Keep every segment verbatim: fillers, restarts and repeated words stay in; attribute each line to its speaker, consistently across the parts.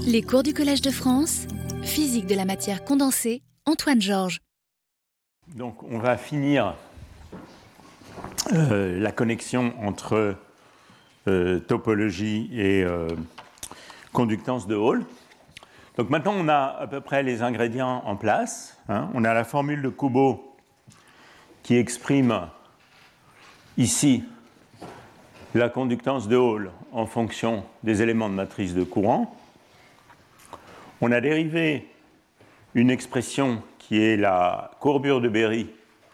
Speaker 1: Les cours du Collège de France, physique de la matière condensée, Antoine Georges.
Speaker 2: Donc on va finir euh, la connexion entre euh, topologie et euh, conductance de Hall. Donc maintenant on a à peu près les ingrédients en place. Hein. On a la formule de Kubo qui exprime ici la conductance de Hall en fonction des éléments de matrice de courant. On a dérivé une expression qui est la courbure de Berry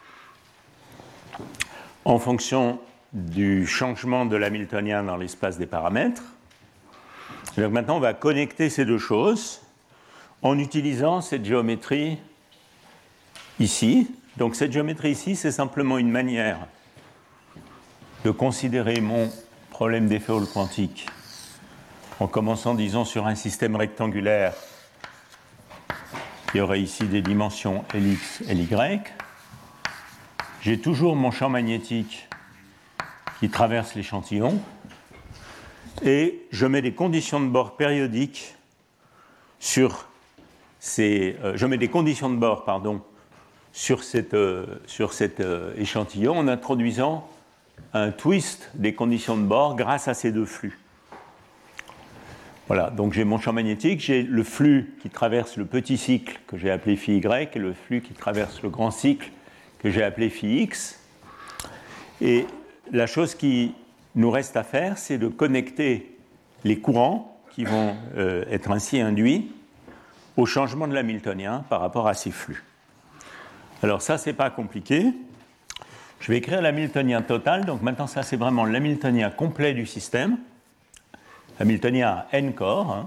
Speaker 2: en fonction du changement de l'hamiltonien dans l'espace des paramètres. Donc maintenant, on va connecter ces deux choses en utilisant cette géométrie ici. Donc cette géométrie ici, c'est simplement une manière de considérer mon problème d'effet Hall quantique en commençant, disons, sur un système rectangulaire qui aurait ici des dimensions Lx et Ly. J'ai toujours mon champ magnétique qui traverse l'échantillon et je mets des conditions de bord périodiques sur ces, euh, je mets des conditions de bord, pardon, sur, cette, euh, sur cet euh, échantillon en introduisant un twist des conditions de bord grâce à ces deux flux. Voilà, donc j'ai mon champ magnétique, j'ai le flux qui traverse le petit cycle que j'ai appelé phi y et le flux qui traverse le grand cycle que j'ai appelé phi x. Et la chose qui nous reste à faire, c'est de connecter les courants qui vont euh, être ainsi induits au changement de l'hamiltonien par rapport à ces flux. Alors ça, c'est pas compliqué. Je vais écrire l'hamiltonien total, donc maintenant ça c'est vraiment l'hamiltonien complet du système. Hamiltonien a n corps. Hein.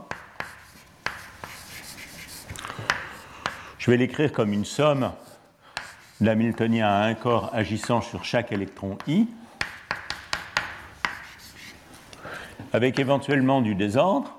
Speaker 2: Je vais l'écrire comme une somme d'hamiltoniens à un corps agissant sur chaque électron I, avec éventuellement du désordre.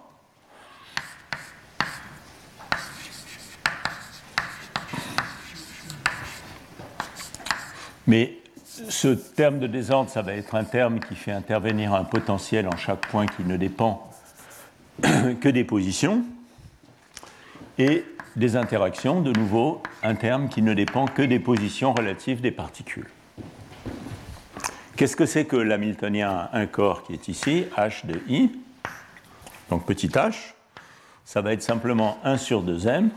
Speaker 2: Mais ce terme de désordre, ça va être un terme qui fait intervenir un potentiel en chaque point qui ne dépend que des positions, et des interactions, de nouveau, un terme qui ne dépend que des positions relatives des particules. Qu'est-ce que c'est que l'hamiltonien à un corps qui est ici, H de I? Donc petit h, ça va être simplement un sur deux m,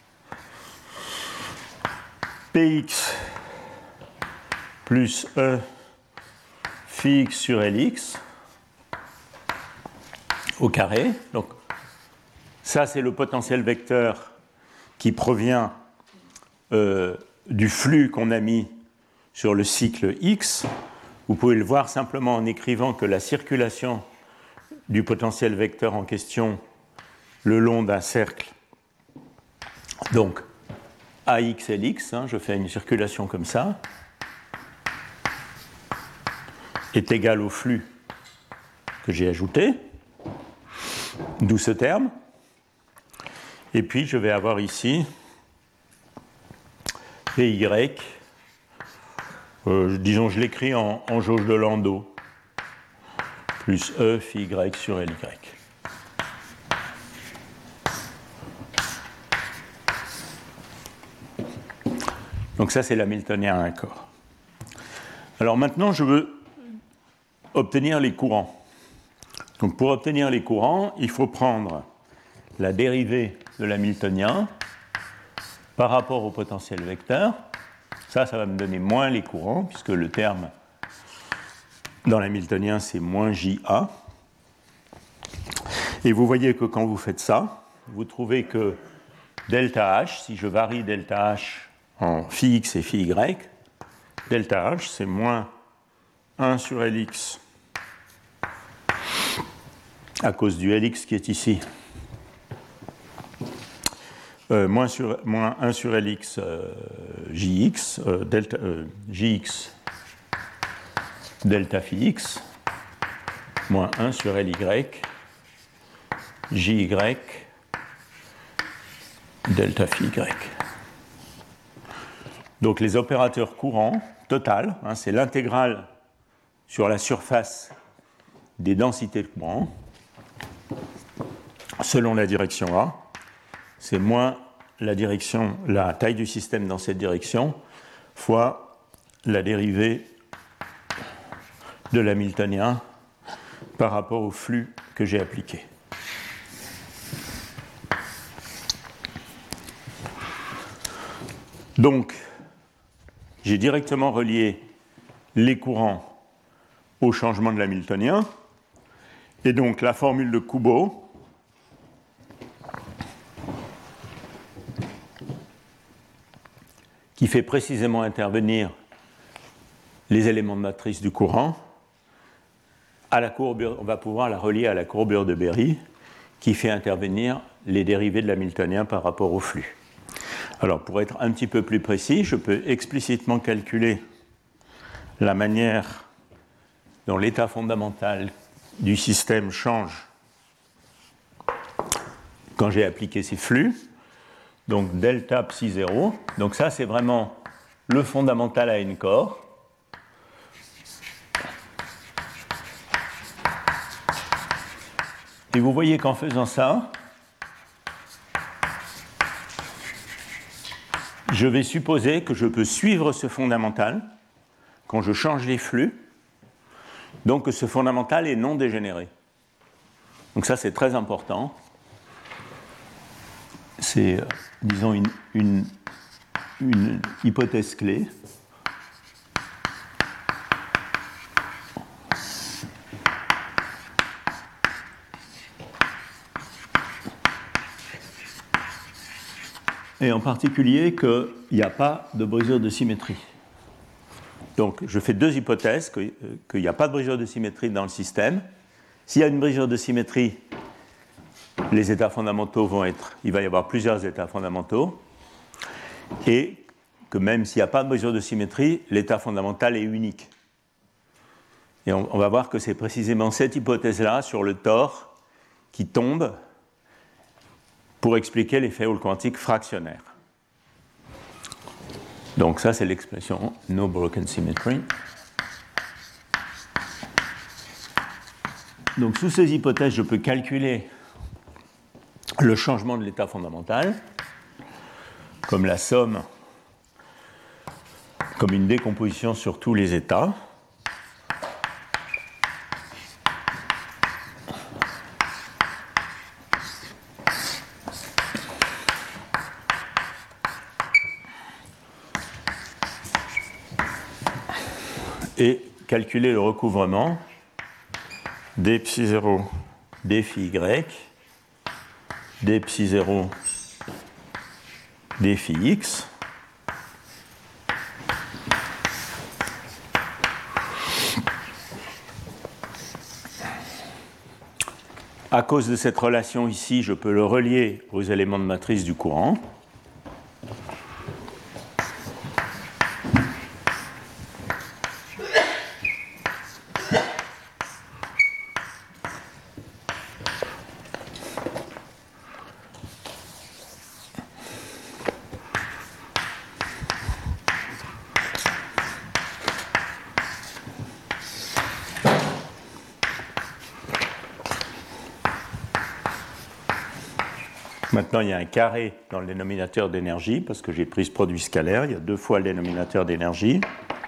Speaker 2: Px plus E phi x sur Lx au carré. Donc ça, c'est le potentiel vecteur qui provient euh, du flux qu'on a mis sur le cycle X. Vous pouvez le voir simplement en écrivant que la circulation du potentiel vecteur en question le long d'un cercle, donc A X L X, hein, je fais une circulation comme ça, est égal au flux que j'ai ajouté, d'où ce terme. Et puis je vais avoir ici P Y, euh, disons je l'écris en, en jauge de Landau, plus E phi Y sur Ly. Donc ça c'est l'hamiltonien à un corps. Alors maintenant je veux obtenir les courants. Donc pour obtenir les courants, il faut prendre la dérivée de l'hamiltonien par rapport au potentiel vecteur. Ça, ça va me donner moins les courants, puisque le terme dans l'hamiltonien, c'est moins J A. Et vous voyez que quand vous faites ça, vous trouvez que delta H, si je varie delta H en phi x et phi y, delta H, c'est moins un sur Lx à cause du Lx qui est ici, euh, moins, sur, moins un sur Lx euh, Jx, euh, delta, euh, Jx delta phi x, moins un sur Ly, Jy delta phi y. Donc les opérateurs courants, total, hein, c'est l'intégrale sur la surface des densités de courant. selon la direction A. C'est moins la direction, la taille du système dans cette direction, fois la dérivée de l'hamiltonien par rapport au flux que j'ai appliqué. Donc, j'ai directement relié les courants au changement de l'hamiltonien, et donc la formule de Kubo qui fait précisément intervenir les éléments de matrice du courant, à la courbure, on va pouvoir la relier à la courbure de Berry, qui fait intervenir les dérivés de l'hamiltonien par rapport au flux. Alors, pour être un petit peu plus précis, je peux explicitement calculer la manière dont l'état fondamental du système change quand j'ai appliqué ces flux. Donc delta psi zéro, donc ça c'est vraiment le fondamental à n-corps. Et vous voyez qu'en faisant ça, je vais supposer que je peux suivre ce fondamental quand je change les flux, donc que ce fondamental est non dégénéré. Donc ça c'est très important. C'est, disons, une, une, une hypothèse clé. Et en particulier qu'il n'y a pas de brisure de symétrie. Donc je fais deux hypothèses, qu'il n'y a pas de brisure de symétrie dans le système. S'il y a une brisure de symétrie, les états fondamentaux vont être, il va y avoir plusieurs états fondamentaux, et que même s'il n'y a pas de brisure de symétrie, l'état fondamental est unique. Et on, on va voir que c'est précisément cette hypothèse-là sur le tore qui tombe pour expliquer l'effet Hall quantique fractionnaire. Donc ça, c'est l'expression no broken symmetry. Donc sous ces hypothèses, je peux calculer le changement de l'état fondamental comme la somme, comme une décomposition sur tous les états. Et calculer le recouvrement d psi zéro d phi y, d psi zéro d phi x, à cause de cette relation ici, je peux le relier aux éléments de matrice du courant. Maintenant, il y a un carré dans le dénominateur d'énergie, parce que j'ai pris ce produit scalaire, il y a deux fois le dénominateur d'énergie.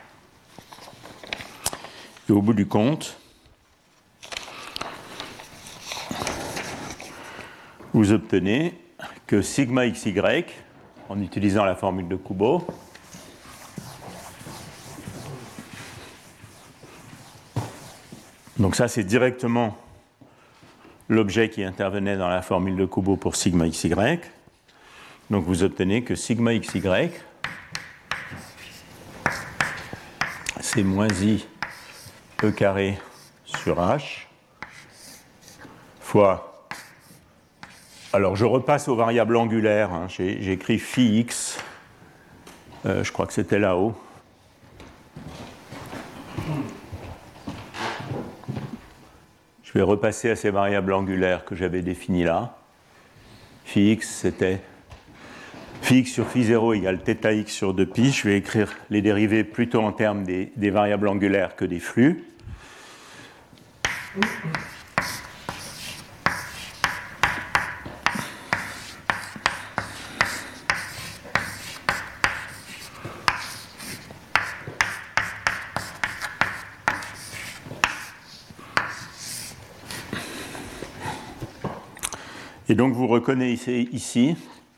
Speaker 2: Et au bout du compte, vous obtenez que sigma xy, en utilisant la formule de Kubo, donc ça c'est directement l'objet qui intervenait dans la formule de Kubo pour sigma xy. Donc vous obtenez que sigma xy, c'est moins i e carré sur h, fois... Alors je repasse aux variables angulaires, hein. j'ai, j'ai écrit phi x, euh, je crois que c'était là-haut. Je vais repasser à ces variables angulaires que j'avais définies là. Phi x, c'était phi x sur phi zéro égale θ x sur deux pi. Je vais écrire les dérivés plutôt en termes des, des variables angulaires que des flux. Et donc vous reconnaissez ici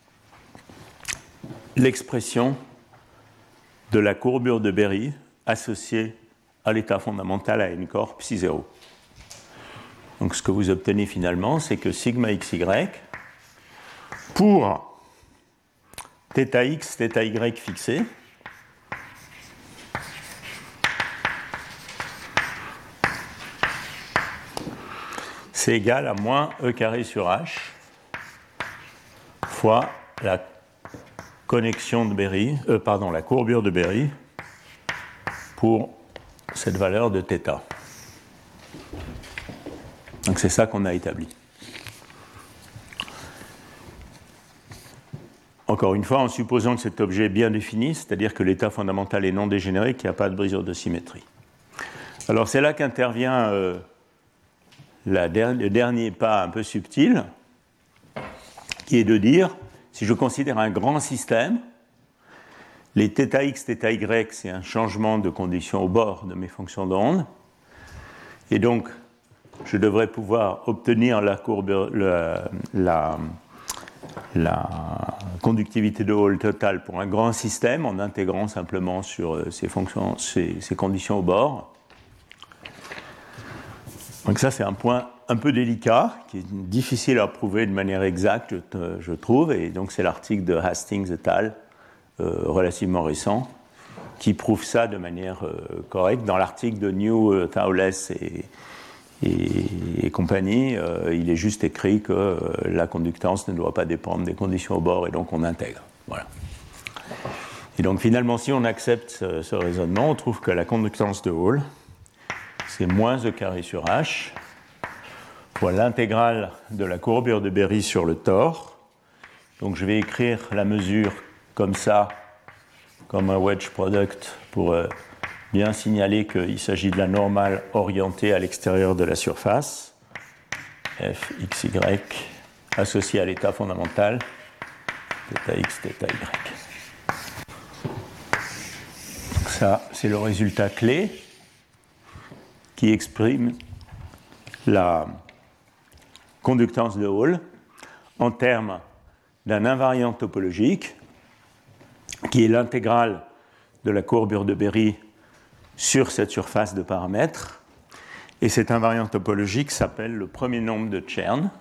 Speaker 2: l'expression de la courbure de Berry associée à l'état fondamental à n corps psi zéro. Donc ce que vous obtenez finalement, c'est que sigma xy, pour θ x, θ y fixé, c'est égal à moins E carré sur H fois la connexion de Berry, euh, pardon, la courbure de Berry pour cette valeur de θ. Donc c'est ça qu'on a établi. Encore une fois, en supposant que cet objet est bien défini, c'est-à-dire que l'état fondamental est non dégénéré, qu'il n'y a pas de brisure de symétrie. Alors c'est là qu'intervient euh, la der- le dernier pas un peu subtil, qui est de dire, si je considère un grand système, les θx, θy, c'est un changement de condition au bord de mes fonctions d'onde, et donc je devrais pouvoir obtenir la, courbe, la, la, la conductivité de Hall totale pour un grand système en intégrant simplement sur ces, fonctions, ces, ces conditions au bord. Donc ça, c'est un point un peu délicat, qui est difficile à prouver de manière exacte, je, je trouve, et donc c'est l'article de Hastings et al., euh, relativement récent, qui prouve ça de manière euh, correcte. Dans l'article de New, euh, Thouless et, et, et compagnie, euh, il est juste écrit que euh, la conductance ne doit pas dépendre des conditions au bord, et donc on intègre. Voilà. Et donc finalement, si on accepte ce, ce raisonnement, on trouve que la conductance de Hall, c'est moins E carré sur H, fois l'intégrale de la courbure de Berry sur le tore. Donc je vais écrire la mesure comme ça, comme un wedge product, pour euh, bien signaler qu'il s'agit de la normale orientée à l'extérieur de la surface, f xy, associée à l'état fondamental, θx, θy. Donc ça, c'est le résultat clé qui exprime la conductance de Hall en termes d'un invariant topologique qui est l'intégrale de la courbure de Berry sur cette surface de paramètres. Et cet invariant topologique s'appelle le premier nombre de Chern.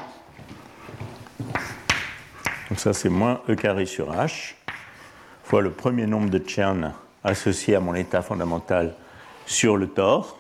Speaker 2: Donc ça, c'est moins E carré sur H fois le premier nombre de Chern associé à mon état fondamental sur le tore.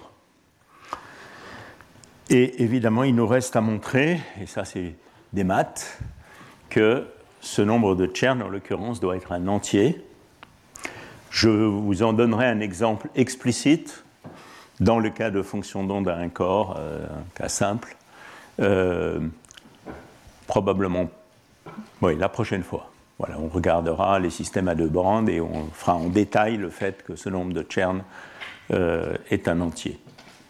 Speaker 2: Et évidemment, il nous reste à montrer, et ça c'est des maths, que ce nombre de Chern, en l'occurrence, doit être un entier. Je vous en donnerai un exemple explicite dans le cas de fonction d'onde à un corps, euh, un cas simple, euh, probablement, oui, la prochaine fois. Voilà, on regardera les systèmes à deux bandes et on fera en détail le fait que ce nombre de Chern euh, est un entier.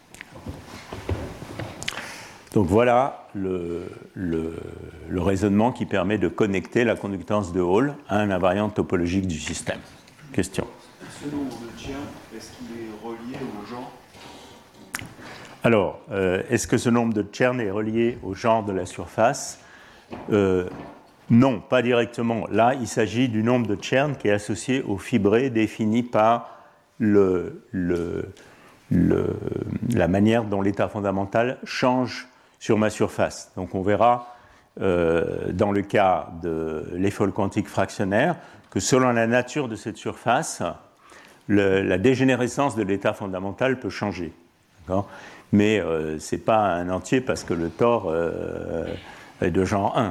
Speaker 2: Donc voilà le, le, le raisonnement qui permet de connecter la conductance de Hall à un invariant topologique du système. Question.
Speaker 3: Ce nombre de Chern, est-ce qu'il est relié au genre ?
Speaker 2: Alors, euh, est-ce que ce nombre de Chern est relié au genre de la surface ? euh, Non, pas directement. Là, il s'agit du nombre de Chern qui est associé au fibré défini par le, le, le, la manière dont l'état fondamental change sur ma surface. Donc on verra euh, dans le cas de l'effet Hall quantique fractionnaire que selon la nature de cette surface, le, la dégénérescence de l'état fondamental peut changer. D'accord ? Mais euh, ce n'est pas un entier parce que le tore euh, est de genre un.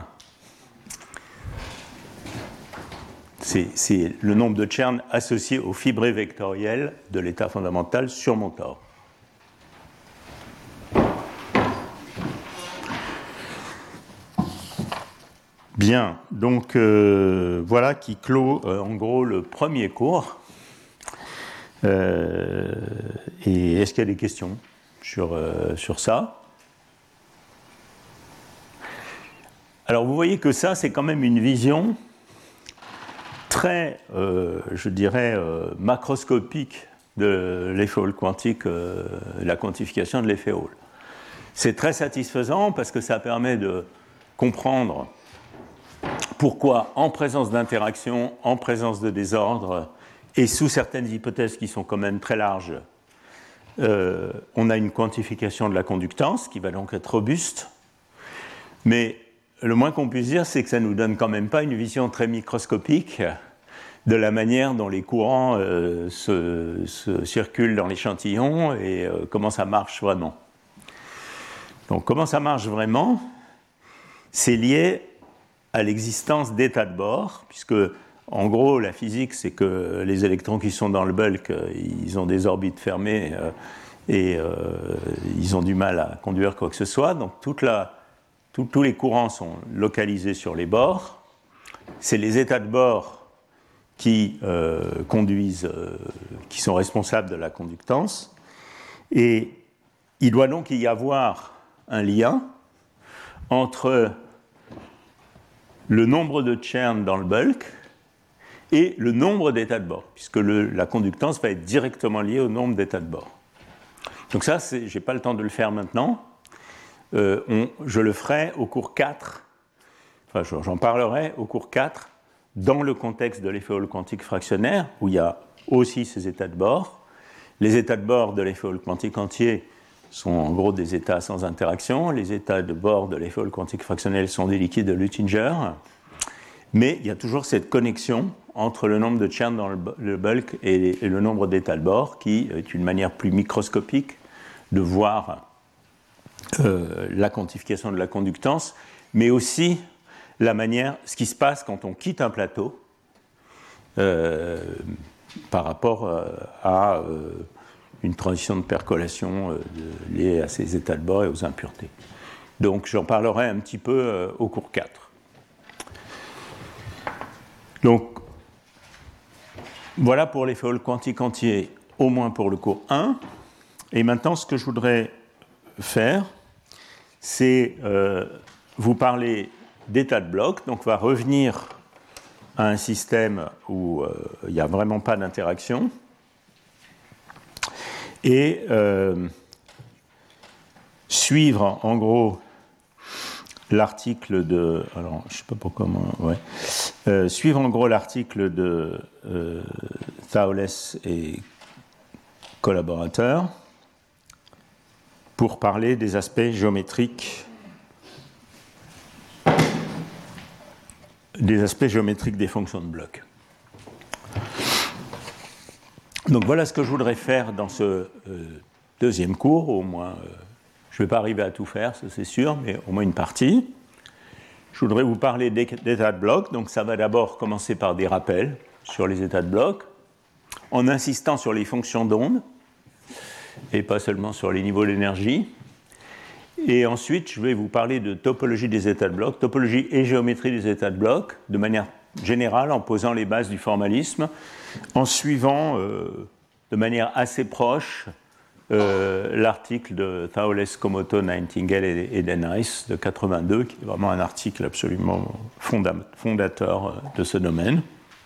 Speaker 2: C'est, c'est le nombre de Chern associé au fibré vectoriel de l'état fondamental sur mon tore. Bien, donc euh, voilà qui clôt euh, en gros le premier cours. Euh, et est-ce qu'il y a des questions sur, euh, sur ça ? Alors vous voyez que ça, c'est quand même une vision très, euh, je dirais, euh, macroscopique de l'effet Hall quantique, euh, la quantification de l'effet Hall. C'est très satisfaisant parce que ça permet de comprendre pourquoi, en présence d'interaction, en présence de désordre, et sous certaines hypothèses qui sont quand même très larges, euh, on a une quantification de la conductance qui va donc être robuste. Mais le moins qu'on puisse dire, c'est que ça ne nous donne quand même pas une vision très microscopique de la manière dont les courants euh, se, se circulent dans l'échantillon et euh, comment ça marche vraiment. Donc comment ça marche vraiment? C'est lié à l'existence d'états de bord, puisque en gros la physique c'est que les électrons qui sont dans le bulk, ils ont des orbites fermées euh, et euh, ils ont du mal à conduire quoi que ce soit. Donc toute la, tout, tous les courants sont localisés sur les bords. C'est les états de bord qui euh, conduisent, euh, qui sont responsables de la conductance. Et il doit donc y avoir un lien entre le nombre de Chern dans le bulk et le nombre d'états de bord, puisque le, la conductance va être directement liée au nombre d'états de bord. Donc ça, je n'ai pas le temps de le faire maintenant. Euh, on, je le ferai au cours quatre, enfin j'en parlerai au cours quatre, dans le contexte de l'effet Hall quantique fractionnaire, où il y a aussi ces états de bord. Les états de bord de l'effet Hall quantique entier sont en gros des états sans interaction. Les états de bord de l'effet Hall quantique fractionnel sont des liquides de Luttinger. Mais il y a toujours cette connexion entre le nombre de Chern dans le bulk et le nombre d'états de bord, qui est une manière plus microscopique de voir euh, la quantification de la conductance, mais aussi la manière, ce qui se passe quand on quitte un plateau euh, par rapport euh, à euh, une transition de percolation euh, de, liée à ces états de bord et aux impuretés. Donc j'en parlerai un petit peu euh, au cours quatre. Donc voilà pour l'effet Hall quantique entier, au moins pour le cours un. Et maintenant, ce que je voudrais faire, c'est euh, vous parler d'état de bloc. Donc on va revenir à un système où euh, il n'y a vraiment pas d'interaction. Et euh, suivre en gros l'article de. Alors, je ne sais pas pourquoi. Ouais. Euh, suivre en gros l'article de euh, Thouless et collaborateurs pour parler des aspects géométriques. des aspects géométriques des fonctions de bloc. Donc voilà ce que je voudrais faire dans ce euh, deuxième cours, au moins, euh, je ne vais pas arriver à tout faire, ça c'est sûr, mais au moins une partie. Je voudrais vous parler d'états de bloc, donc ça va d'abord commencer par des rappels sur les états de bloc, en insistant sur les fonctions d'onde, et pas seulement sur les niveaux d'énergie. Et ensuite, je vais vous parler de topologie des états de bloc, topologie et géométrie des états de bloc, de manière générale, en posant les bases du formalisme, en suivant euh, de manière assez proche euh, l'article de Thouless, Komoto, Nightingale et, et Dennis de quatre-vingt-deux, qui est vraiment un article absolument fonda- fondateur de ce domaine.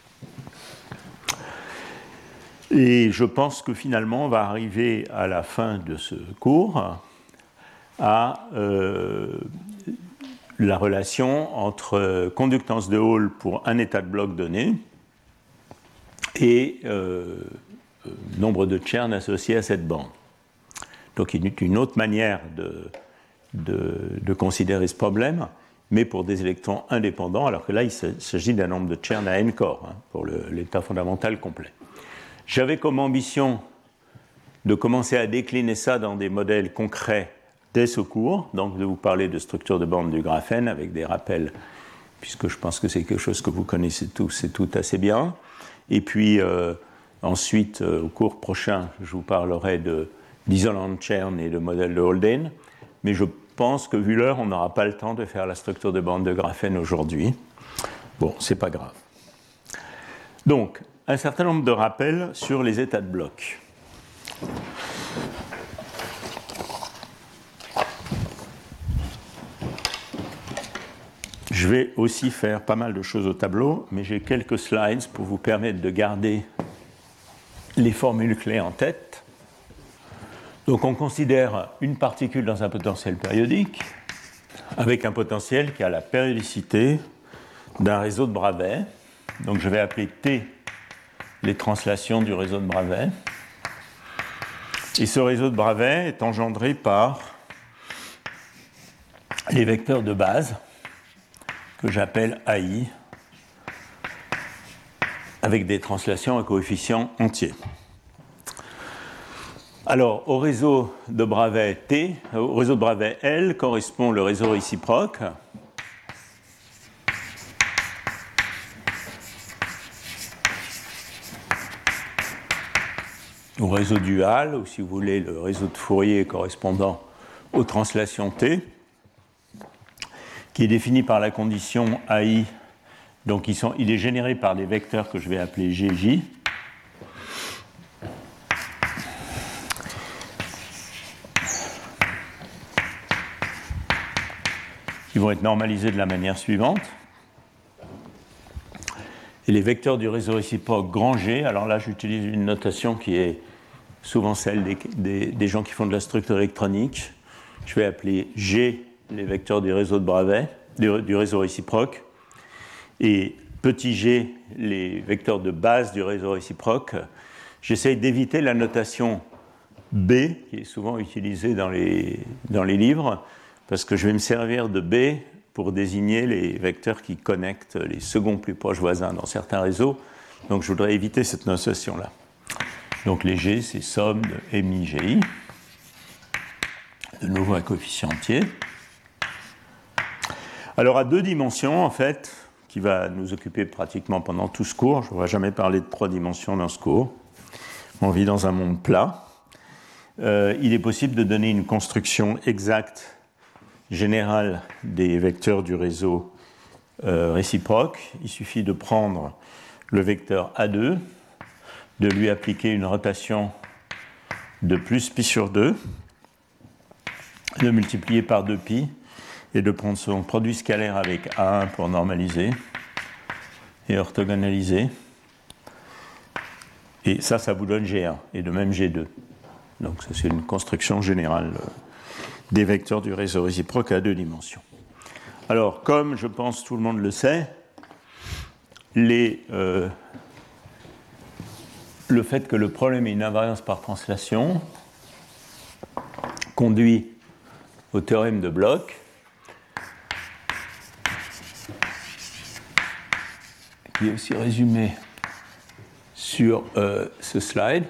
Speaker 2: Et je pense que finalement, on va arriver à la fin de ce cours à euh, la relation entre conductance de Hall pour un état de bloc donné et euh, nombre de Chern associés à cette bande. Donc il y a une autre manière de, de, de considérer ce problème, mais pour des électrons indépendants, alors que là il s'agit d'un nombre de Chern à n corps, hein, pour le, l'état fondamental complet. J'avais comme ambition de commencer à décliner ça dans des modèles concrets dès ce cours, donc de vous parler de structure de bande du graphène avec des rappels, puisque je pense que c'est quelque chose que vous connaissez tous et toutes assez bien. Et puis euh, ensuite, euh, au cours prochain, je vous parlerai de, d'isolant de Chern et de modèle de Haldane, mais je pense que vu l'heure, on n'aura pas le temps de faire la structure de bande de graphène aujourd'hui. Bon, c'est pas grave. Donc, un certain nombre de rappels sur les états de bloc. Je vais aussi faire pas mal de choses au tableau, mais j'ai quelques slides pour vous permettre de garder les formules clés en tête. Donc on considère une particule dans un potentiel périodique. avec un potentiel qui a la périodicité d'un réseau de Bravais. Donc je vais appeler T les translations du réseau de Bravais. Et ce réseau de Bravais est engendré par les vecteurs de base que j'appelle A I avec des translations à coefficients entiers. Alors, au réseau de Bravais T, au réseau de Bravais L correspond le réseau réciproque. Au réseau dual, ou si vous voulez, le réseau de Fourier correspondant aux translations T, qui est défini par la condition A I. Donc, ils sont, il est généré par des vecteurs que je vais appeler G J. Ils vont être normalisés de la manière suivante. Et les vecteurs du réseau réciproque grand G, alors là j'utilise une notation qui est souvent celle des, des, des gens qui font de la structure électronique. Je vais appeler G les vecteurs du réseau de Bravais, du, du réseau réciproque, et petit g les vecteurs de base du réseau réciproque. J'essaye d'éviter la notation B, qui est souvent utilisée dans les, dans les livres, parce que je vais me servir de B pour désigner les vecteurs qui connectent les seconds plus proches voisins dans certains réseaux. Donc je voudrais éviter cette notation-là. Donc les G, c'est somme de mi G I, de nouveau un coefficient entier. Alors à deux dimensions, en fait, qui va nous occuper pratiquement pendant tout ce cours, je ne vais jamais parler de trois dimensions dans ce cours, on vit dans un monde plat, euh, il est possible de donner une construction exacte générale des vecteurs du réseau euh, réciproque. Il suffit de prendre le vecteur A deux, de lui appliquer une rotation de plus pi sur deux, de multiplier par deux pi, et de prendre son produit scalaire avec A un pour normaliser et orthogonaliser. Et ça, ça vous donne G un, et de même G deux. Donc ça, c'est une construction générale des vecteurs du réseau réciproque à deux dimensions. Alors, comme je pense tout le monde le sait, les, euh, le fait que le problème ait une invariance par translation conduit au théorème de Bloch, qui est aussi résumé sur euh, ce slide,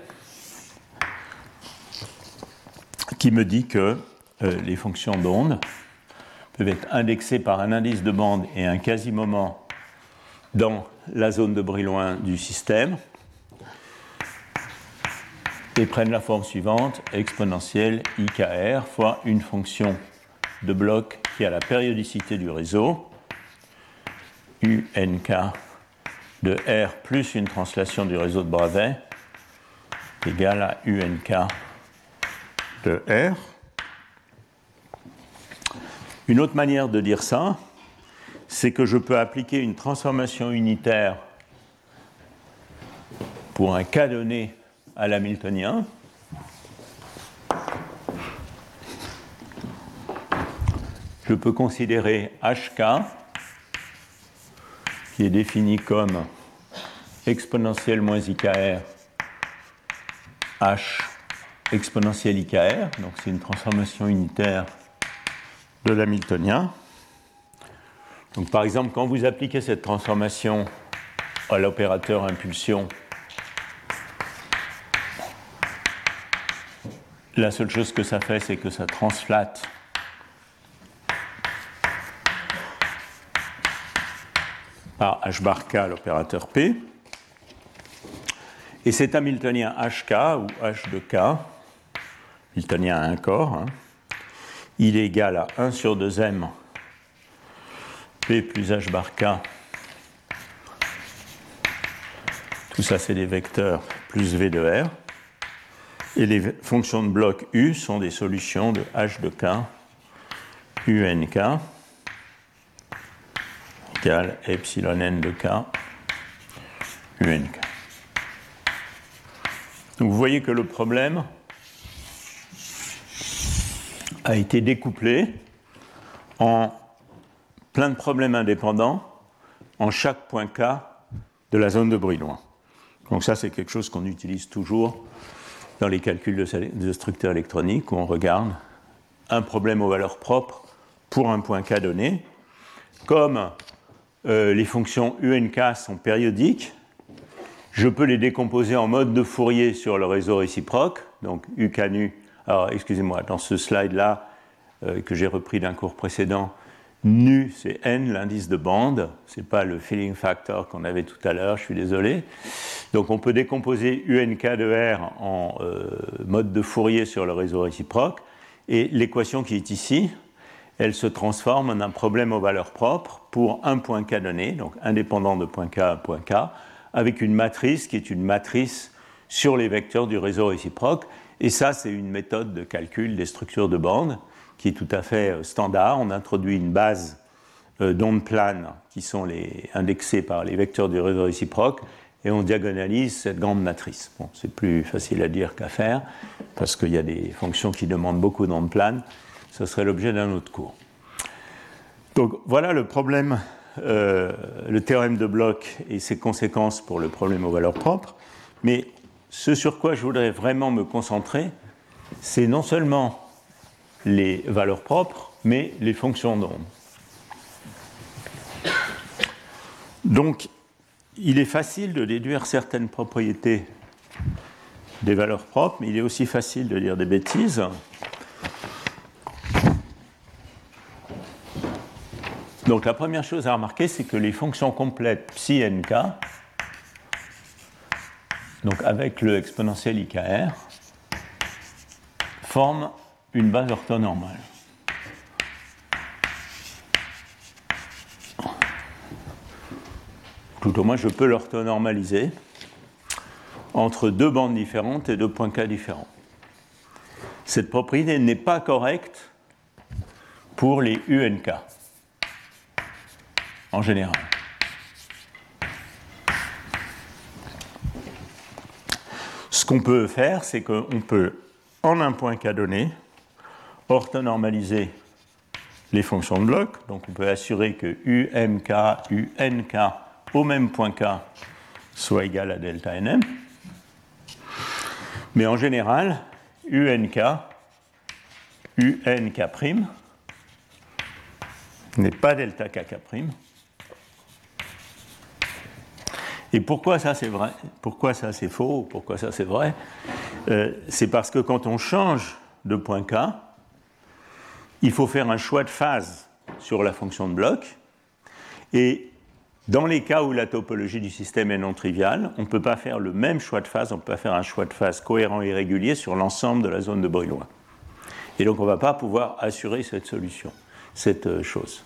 Speaker 2: qui me dit que euh, les fonctions d'onde peuvent être indexées par un indice de bande et un quasi-moment dans la zone de Brillouin du système et prennent la forme suivante, exponentielle I K R fois une fonction de Bloch qui a la périodicité du réseau, U N K de R plus une translation du réseau de Bravais égale à U N K de R. Une autre manière de dire ça, c'est que je peux appliquer une transformation unitaire pour un cas donné à l'hamiltonien. Je peux considérer H K, qui est défini comme exponentielle moins I K R, H exponentielle I K R, donc c'est une transformation unitaire de l'hamiltonien. Donc par exemple, quand vous appliquez cette transformation à l'opérateur impulsion, la seule chose que ça fait, c'est que ça translate par H bar K l'opérateur P. Et cet hamiltonien H K, ou H de K, hamiltonien à un corps, hein, il est égal à un sur deux m P plus H bar K. Tout ça, c'est des vecteurs plus V de R. Et les fonctions de bloc U sont des solutions de H de K, U N K, égale epsilon n de K, U N K. Donc vous voyez que le problème a été découplé en plein de problèmes indépendants en chaque point K de la zone de Brillouin. Donc ça, c'est quelque chose qu'on utilise toujours dans les calculs de, de structure électronique, où on regarde un problème aux valeurs propres pour un point K donné. Comme euh, les fonctions U N K sont périodiques, je peux les décomposer en mode de Fourier sur le réseau réciproque, donc U K nu. Alors, excusez-moi, dans ce slide-là, euh, que j'ai repris d'un cours précédent, nu, c'est n, l'indice de bande, ce n'est pas le filling factor qu'on avait tout à l'heure, je suis désolé. Donc on peut décomposer U N K de R en euh, mode de Fourier sur le réseau réciproque, et l'équation qui est ici, elle se transforme en un problème aux valeurs propres pour un point K donné, donc indépendant de point K à point K, avec une matrice qui est une matrice sur les vecteurs du réseau réciproque. Et ça, c'est une méthode de calcul des structures de bandes qui est tout à fait standard. On introduit une base euh, d'ondes planes qui sont les, indexées par les vecteurs du réseau réciproque et on diagonalise cette grande matrice. Bon, c'est plus facile à dire qu'à faire parce qu'il y a des fonctions qui demandent beaucoup d'ondes planes. Ce serait l'objet d'un autre cours. Donc voilà le problème, euh, le théorème de Bloch et ses conséquences pour le problème aux valeurs propres. Mais ce sur quoi je voudrais vraiment me concentrer, c'est non seulement les valeurs propres, mais les fonctions d'onde. Donc, il est facile de déduire certaines propriétés des valeurs propres, mais il est aussi facile de dire des bêtises. Donc, la première chose à remarquer, c'est que les fonctions complètes psi nk, donc avec le exponentiel I K R, forment une base orthonormale. Tout au moins, je peux l'orthonormaliser entre deux bandes différentes et deux points K différents. Cette propriété n'est pas correcte pour les U N K, en général. Ce qu'on peut faire, c'est qu'on peut, en un point K donné, orthonormaliser les fonctions de Bloch. Donc on peut assurer que U M K, U N K au même point K soit égal à delta N M. Mais en général, U N K, U N K' n'est pas delta K K'. Et pourquoi ça c'est vrai? Pourquoi ça c'est faux? Pourquoi ça c'est vrai? euh, C'est parce que quand on change de point K, il faut faire un choix de phase sur la fonction de Bloch. Et dans les cas où la topologie du système est non triviale, on ne peut pas faire le même choix de phase, on ne peut pas faire un choix de phase cohérent et régulier sur l'ensemble de la zone de Brillouin. Et donc on ne va pas pouvoir assurer cette solution, cette chose.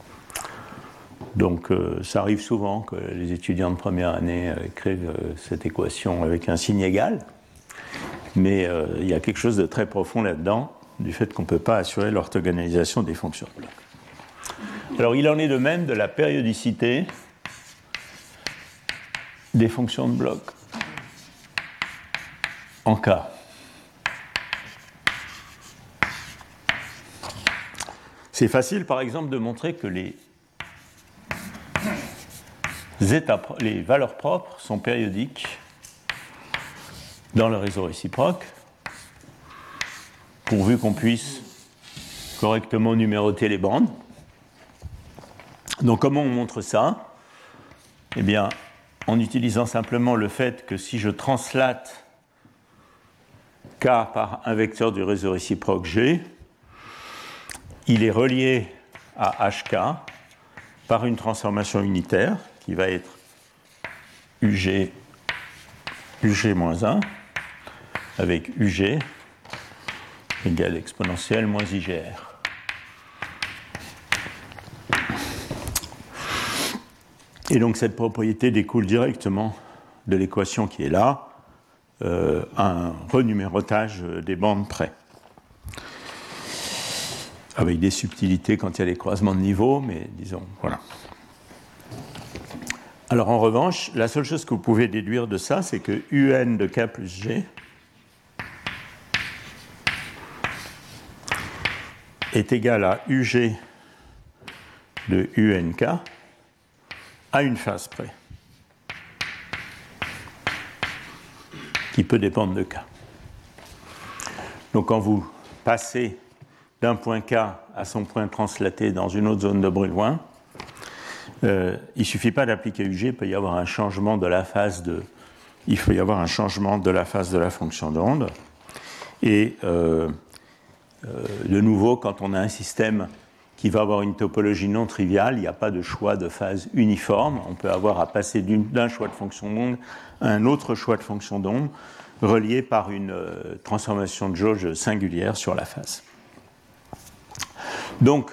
Speaker 2: Donc euh, ça arrive souvent que les étudiants de première année euh, écrivent euh, cette équation avec un signe égal, mais euh, il y a quelque chose de très profond là-dedans, du fait qu'on ne peut pas assurer l'orthogonalisation des fonctions de Bloch. Alors il en est de même de la périodicité des fonctions de Bloch en K. C'est facile par exemple de montrer que les états, les valeurs propres sont périodiques dans le réseau réciproque, pourvu qu'on puisse correctement numéroter les bandes. Donc comment on montre ça? Eh bien, en utilisant simplement le fait que si je translate K par un vecteur du réseau réciproque G, il est relié à H K par une transformation unitaire qui va être U G, U G moins un avec U G égale exponentielle moins I G R. Et donc cette propriété découle directement de l'équation qui est là, euh, un renumérotage des bandes près. Avec des subtilités quand il y a des croisements de niveau, mais disons, voilà. Alors en revanche, la seule chose que vous pouvez déduire de ça, c'est que U N de K plus G est égal à U G de U N K à une phase près, qui peut dépendre de K. Donc quand vous passez d'un point K à son point translaté dans une autre zone de Brillouin, euh, il ne suffit pas d'appliquer U G, il peut y avoir un changement de la phase de, il faut y avoir un changement de la phase de la fonction d'onde. Et euh, euh, de nouveau, quand on a un système qui va avoir une topologie non triviale, il n'y a pas de choix de phase uniforme. On peut avoir à passer d'un choix de fonction d'onde à un autre choix de fonction d'onde, relié par une euh, transformation de jauge singulière sur la phase. Donc,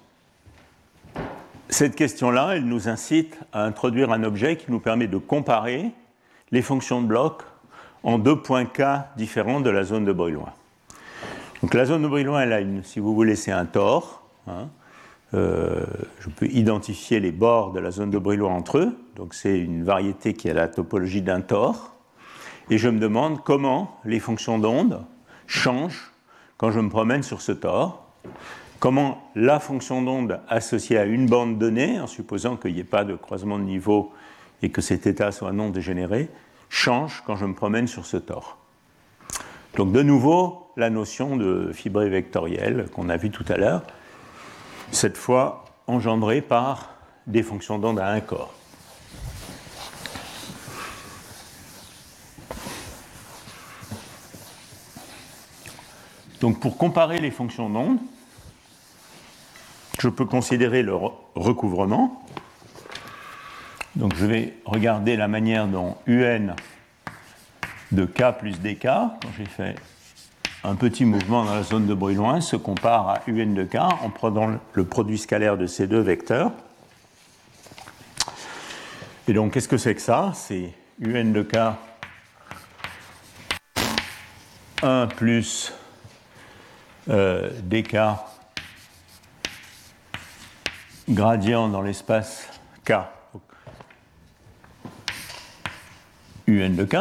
Speaker 2: cette question-là, elle nous incite à introduire un objet qui nous permet de comparer les fonctions de bloc en deux points K différents de la zone de Brillouin. Donc la zone de Brillouin, elle a une, si vous voulez, c'est un tore. Hein. Euh, je peux identifier les bords de la zone de Brillouin entre eux. Donc c'est une variété qui a la topologie d'un tore. Et je me demande comment les fonctions d'onde changent quand je me promène sur ce tore. Comment la fonction d'onde associée à une bande donnée, en supposant qu'il n'y ait pas de croisement de niveau et que cet état soit non dégénéré, change quand je me promène sur ce tore. Donc de nouveau, la notion de fibré vectoriel qu'on a vu tout à l'heure, cette fois engendrée par des fonctions d'onde à un corps. Donc pour comparer les fonctions d'onde, je peux considérer le recouvrement. Donc je vais regarder la manière dont U N de K plus D K, quand j'ai fait un petit mouvement dans la zone de Brillouin, se compare à U N de K en prenant le produit scalaire de ces deux vecteurs. Et donc qu'est-ce que c'est que ça? C'est U N de K un plus euh, D K gradient dans l'espace K, U N de K.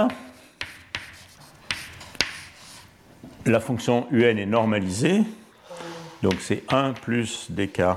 Speaker 2: La fonction U N est normalisée, donc c'est un plus D K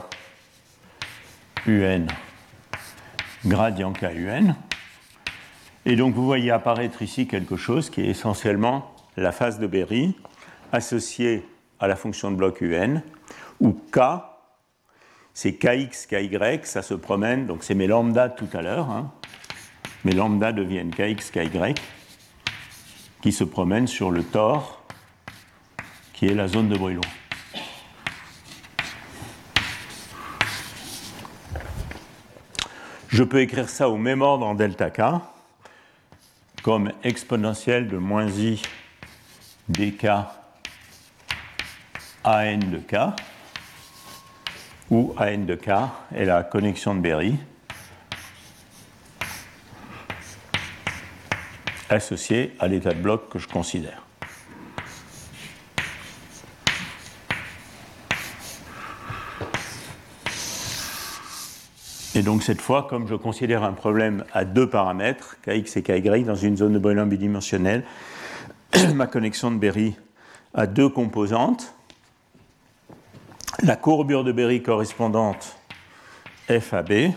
Speaker 2: U N gradient K U N. Et donc vous voyez apparaître ici quelque chose qui est essentiellement la phase de Berry associée à la fonction de bloc U N, où K, c'est Kx, Ky, ça se promène, donc c'est mes lambda de tout à l'heure, hein. Mes lambda deviennent Kx, Ky, qui se promènent sur le tore, qui est la zone de Brillouin. Je peux écrire ça au même ordre en delta K, comme exponentielle de moins I dk A n de K, où A n de K est la connexion de Berry associée à l'état de bloc que je considère. Et donc cette fois, comme je considère un problème à deux paramètres, Kx et Ky, dans une zone de Brillouin bidimensionnelle, ma connexion de Berry a deux composantes. La courbure de Berry correspondante F A B,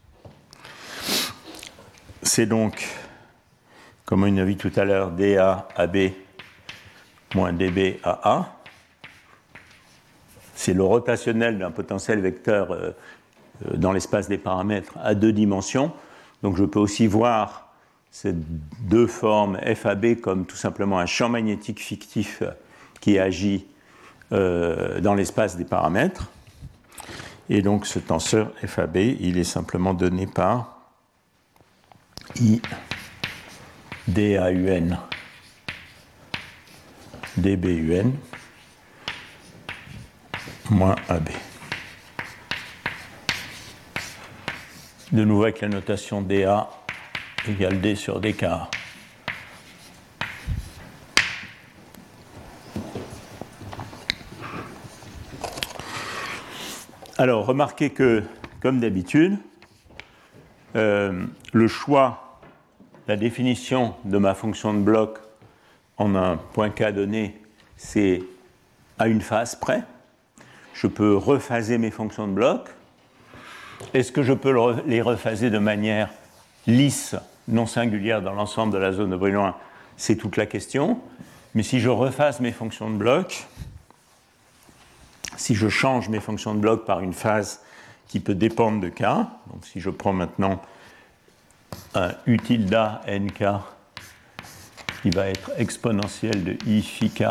Speaker 2: c'est donc, comme on a vu tout à l'heure, dA A B moins dB A A. C'est le rotationnel d'un potentiel vecteur euh, dans l'espace des paramètres à deux dimensions. Donc je peux aussi voir ces deux formes F A B comme tout simplement un champ magnétique fictif qui agit euh, dans l'espace des paramètres. Et donc ce tenseur F A B, il est simplement donné par I D A U N D B U N moins A B. De nouveau avec la notation dA égale D sur dK. Alors, remarquez que, comme d'habitude, euh, le choix, la définition de ma fonction de bloc en un point K donné, c'est à une phase près. Je peux rephaser mes fonctions de bloc. Est-ce que je peux le, les rephaser de manière lisse, non singulière dans l'ensemble de la zone de Brillouin? C'est toute la question. Mais si je rephase mes fonctions de bloc, si je change mes fonctions de bloc par une phase qui peut dépendre de K, donc si je prends maintenant un U tilde nk qui va être exponentiel de I phi k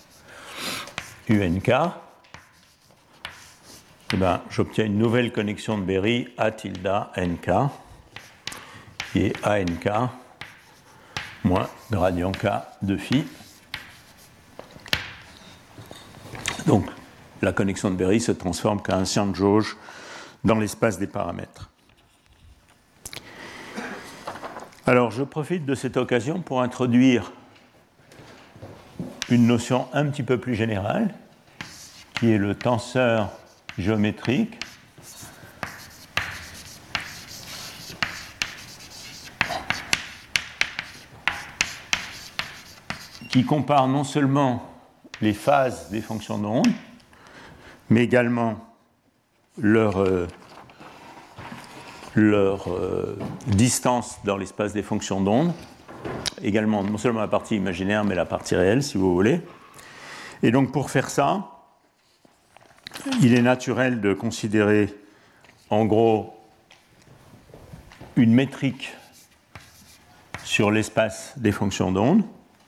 Speaker 2: unk, eh ben, j'obtiens une nouvelle connexion de Berry A tilde nk qui est ank moins gradient k de phi. Donc la connexion de Berry se transforme comme un ancien de jauge dans l'espace des paramètres. Alors, je profite de cette occasion pour introduire une notion un petit peu plus générale, qui est le tenseur géométrique. Qui compare non seulement les phases des fonctions d'onde, mais également leur, euh, leur euh, distance dans l'espace des fonctions d'onde, également non seulement la partie imaginaire, mais la partie réelle, si vous voulez. Et donc pour faire ça, il est naturel de considérer en gros une métrique sur l'espace des fonctions d'onde.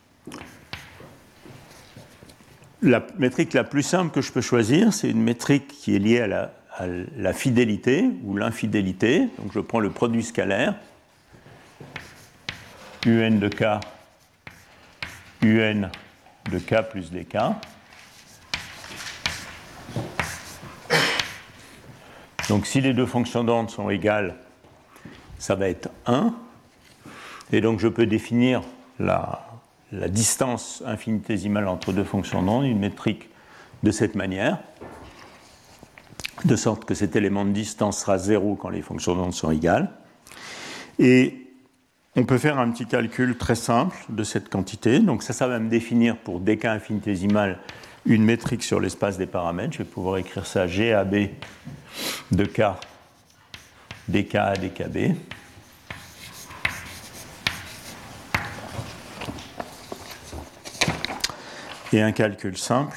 Speaker 2: La métrique la plus simple que je peux choisir, c'est une métrique qui est liée à la, à la fidélité ou l'infidélité. Donc je prends le produit scalaire, un de k, un de k plus dk. Donc si les deux fonctions d'onde sont égales, ça va être un. Et donc je peux définir la, la distance infinitésimale entre deux fonctions d'onde, une métrique de cette manière, de sorte que cet élément de distance sera zéro quand les fonctions d'onde sont égales. Et on peut faire un petit calcul très simple de cette quantité. Donc ça, ça va me définir pour dk infinitésimal une métrique sur l'espace des paramètres. Je vais pouvoir écrire ça G A B de k dk à dkb. Et un calcul simple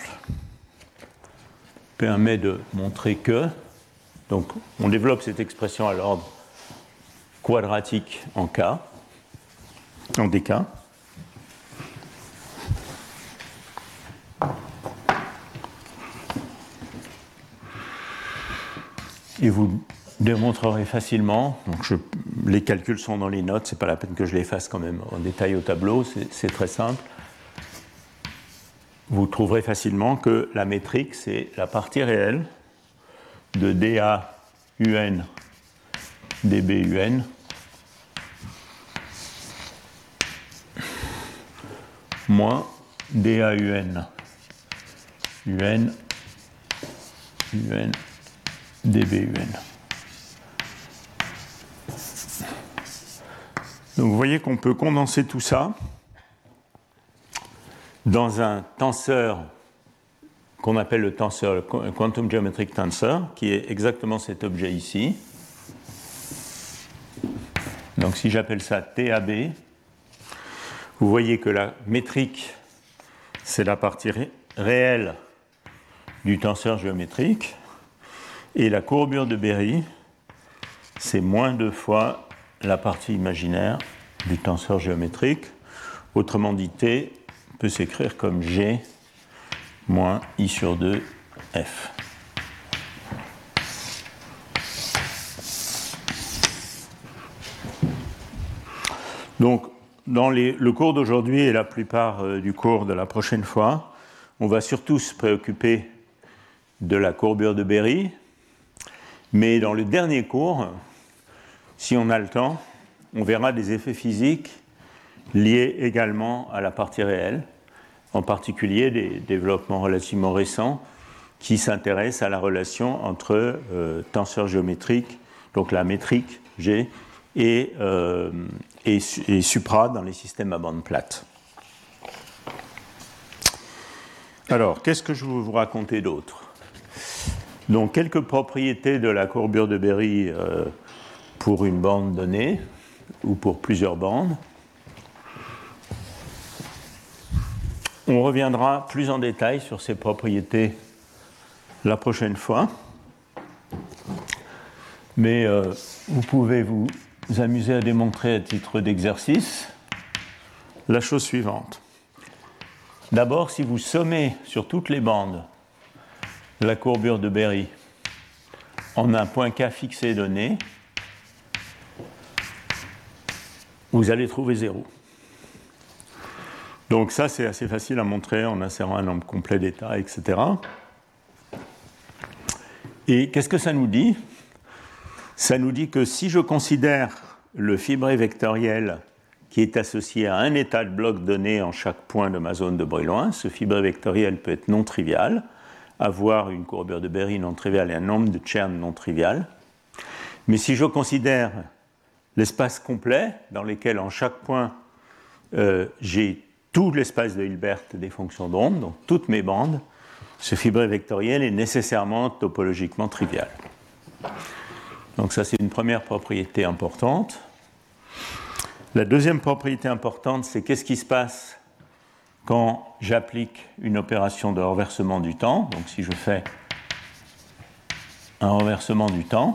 Speaker 2: permet de montrer que, donc on développe cette expression à l'ordre quadratique en k, en dk. Et vous démontrerez facilement, donc je, les calculs sont dans les notes, c'est pas la peine que je les fasse quand même en détail au tableau, c'est, c'est très simple. Vous trouverez facilement que la métrique, c'est la partie réelle de dA un dB un moins dA un un un dB un. Donc vous voyez qu'on peut condenser tout ça dans un tenseur qu'on appelle le tenseur, le Quantum Geometric Tensor, qui est exactement cet objet ici. Donc si j'appelle ça T A B, vous voyez que la métrique, c'est la partie ré- réelle du tenseur géométrique, et la courbure de Berry, c'est moins deux fois la partie imaginaire du tenseur géométrique. Autrement dit, T peut s'écrire comme G moins I sur deux F. Donc, dans les, le cours d'aujourd'hui et la plupart euh, du cours de la prochaine fois, on va surtout se préoccuper de la courbure de Berry, mais dans le dernier cours, si on a le temps, on verra des effets physiques liés également à la partie réelle, en particulier des développements relativement récents qui s'intéressent à la relation entre euh, tenseur géométrique, donc la métrique G, et, euh, et, et supra dans les systèmes à bande plate. Alors, qu'est-ce que je veux vous raconter d'autre ? Donc, quelques propriétés de la courbure de Berry euh, pour une bande donnée, ou pour plusieurs bandes. On reviendra plus en détail sur ces propriétés la prochaine fois. Mais euh, vous pouvez vous amuser à démontrer à titre d'exercice la chose suivante. D'abord, si vous sommez sur toutes les bandes la courbure de Berry en un point K fixé donné, vous allez trouver zéro. Donc ça, c'est assez facile à montrer en insérant un nombre complet d'états, et cetera. Et qu'est-ce que ça nous dit ? Ça nous dit que si je considère le fibré vectoriel qui est associé à un état de bloc donné en chaque point de ma zone de Brillouin, ce fibré vectoriel peut être non trivial, avoir une courbure de Berry non triviale et un nombre de Chern non trivial. Mais si je considère l'espace complet, dans lequel en chaque point, euh, j'ai tout l'espace de Hilbert des fonctions d'onde, donc toutes mes bandes, ce fibré vectoriel est nécessairement topologiquement trivial. Donc ça, c'est une première propriété importante. La deuxième propriété importante, c'est qu'est-ce qui se passe quand j'applique une opération de renversement du temps. Donc si je fais un renversement du temps,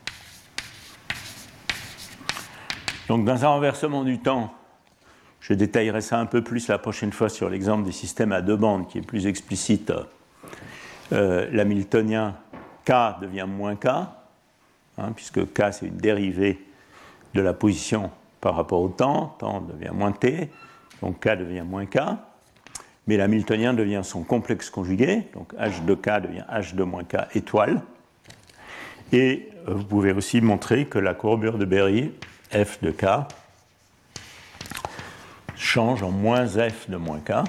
Speaker 2: donc dans un renversement du temps, je détaillerai ça un peu plus la prochaine fois sur l'exemple des systèmes à deux bandes qui est plus explicite. Euh, L'hamiltonien K devient moins K, hein, puisque K c'est une dérivée de la position par rapport au temps, temps devient moins T, donc K devient moins K, mais l'hamiltonien devient son complexe conjugué, donc H de K devient H de moins K étoile, et vous pouvez aussi montrer que la courbure de Berry, F de K, change en moins F de moins K.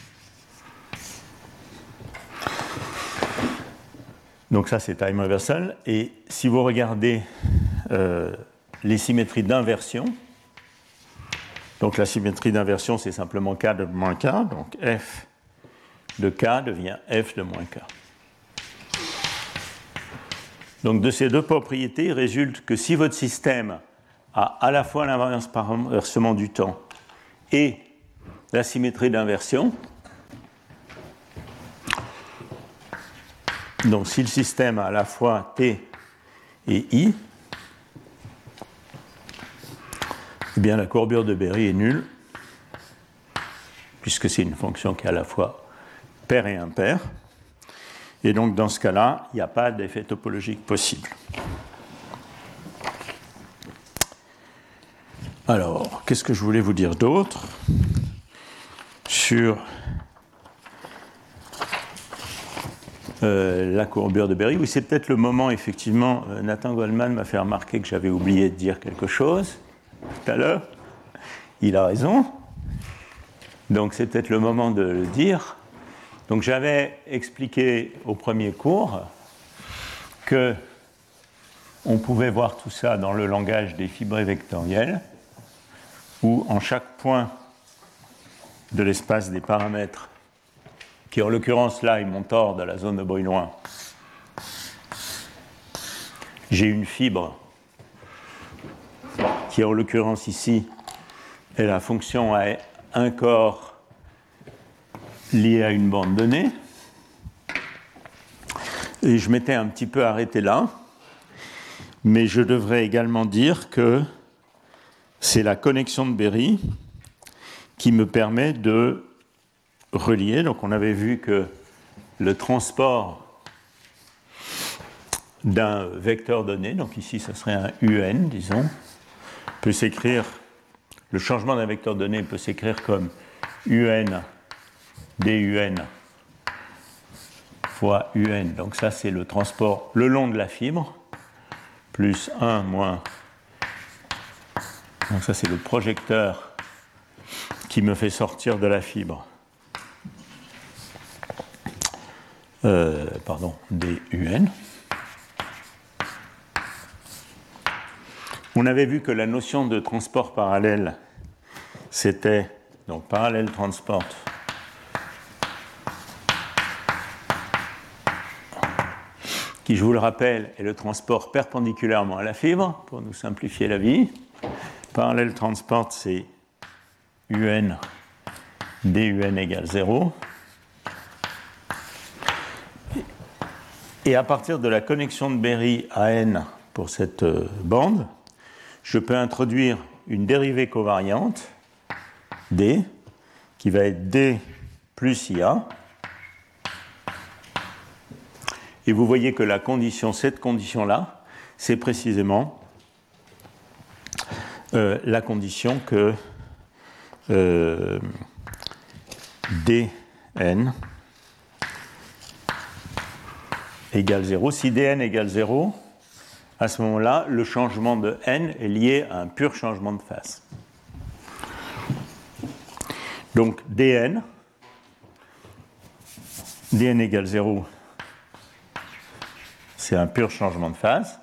Speaker 2: Donc ça, c'est time reversal. Et si vous regardez euh, les symétries d'inversion, donc la symétrie d'inversion, c'est simplement K de moins K, donc F de K devient F de moins K. Donc de ces deux propriétés, il résulte que si votre système a à la fois l'invariance par renversement du temps et la symétrie d'inversion, donc si le système a à la fois T et I, eh bien la courbure de Berry est nulle, puisque c'est une fonction qui est à la fois paire et impaire. Et donc dans ce cas-là, il n'y a pas d'effet topologique possible. Alors, qu'est-ce que je voulais vous dire d'autre sur euh, la courbure de Berry? Oui, c'est peut-être le moment, effectivement, euh, Nathan Goldman m'a fait remarquer que j'avais oublié de dire quelque chose tout à l'heure. Il a raison. Donc c'est peut-être le moment de le dire. Donc j'avais expliqué au premier cours que on pouvait voir tout ça dans le langage des fibrés vectoriels, où en chaque point de l'espace des paramètres, qui en l'occurrence là est mon tore de la zone de Brillouin, j'ai une fibre qui en l'occurrence ici est la fonction à un corps lié à une bande donnée. Et je m'étais un petit peu arrêté là, mais je devrais également dire que c'est la connexion de Berry qui me permet de relier. Donc on avait vu que le transport d'un vecteur donné, donc ici ce serait un U N, disons, peut s'écrire, le changement d'un vecteur donné peut s'écrire comme U N D U N fois U N. Donc ça c'est le transport le long de la fibre, plus un moins. Donc ça c'est le projecteur qui me fait sortir de la fibre. Euh, pardon, D U N. On avait vu que la notion de transport parallèle, c'était, donc parallèle transport, qui, je vous le rappelle, est le transport perpendiculairement à la fibre, pour nous simplifier la vie. Parallèle transport, c'est U N, D U N égale zéro. Et à partir de la connexion de Berry à N pour cette bande, je peux introduire une dérivée covariante, D, qui va être D plus I A. Et vous voyez que la condition, cette condition-là, c'est précisément euh, la condition que euh, dn égale zéro. Si dn égale zéro, à ce moment-là, le changement de n est lié à un pur changement de phase. Donc dn, dn égale zéro, c'est un pur changement de phase.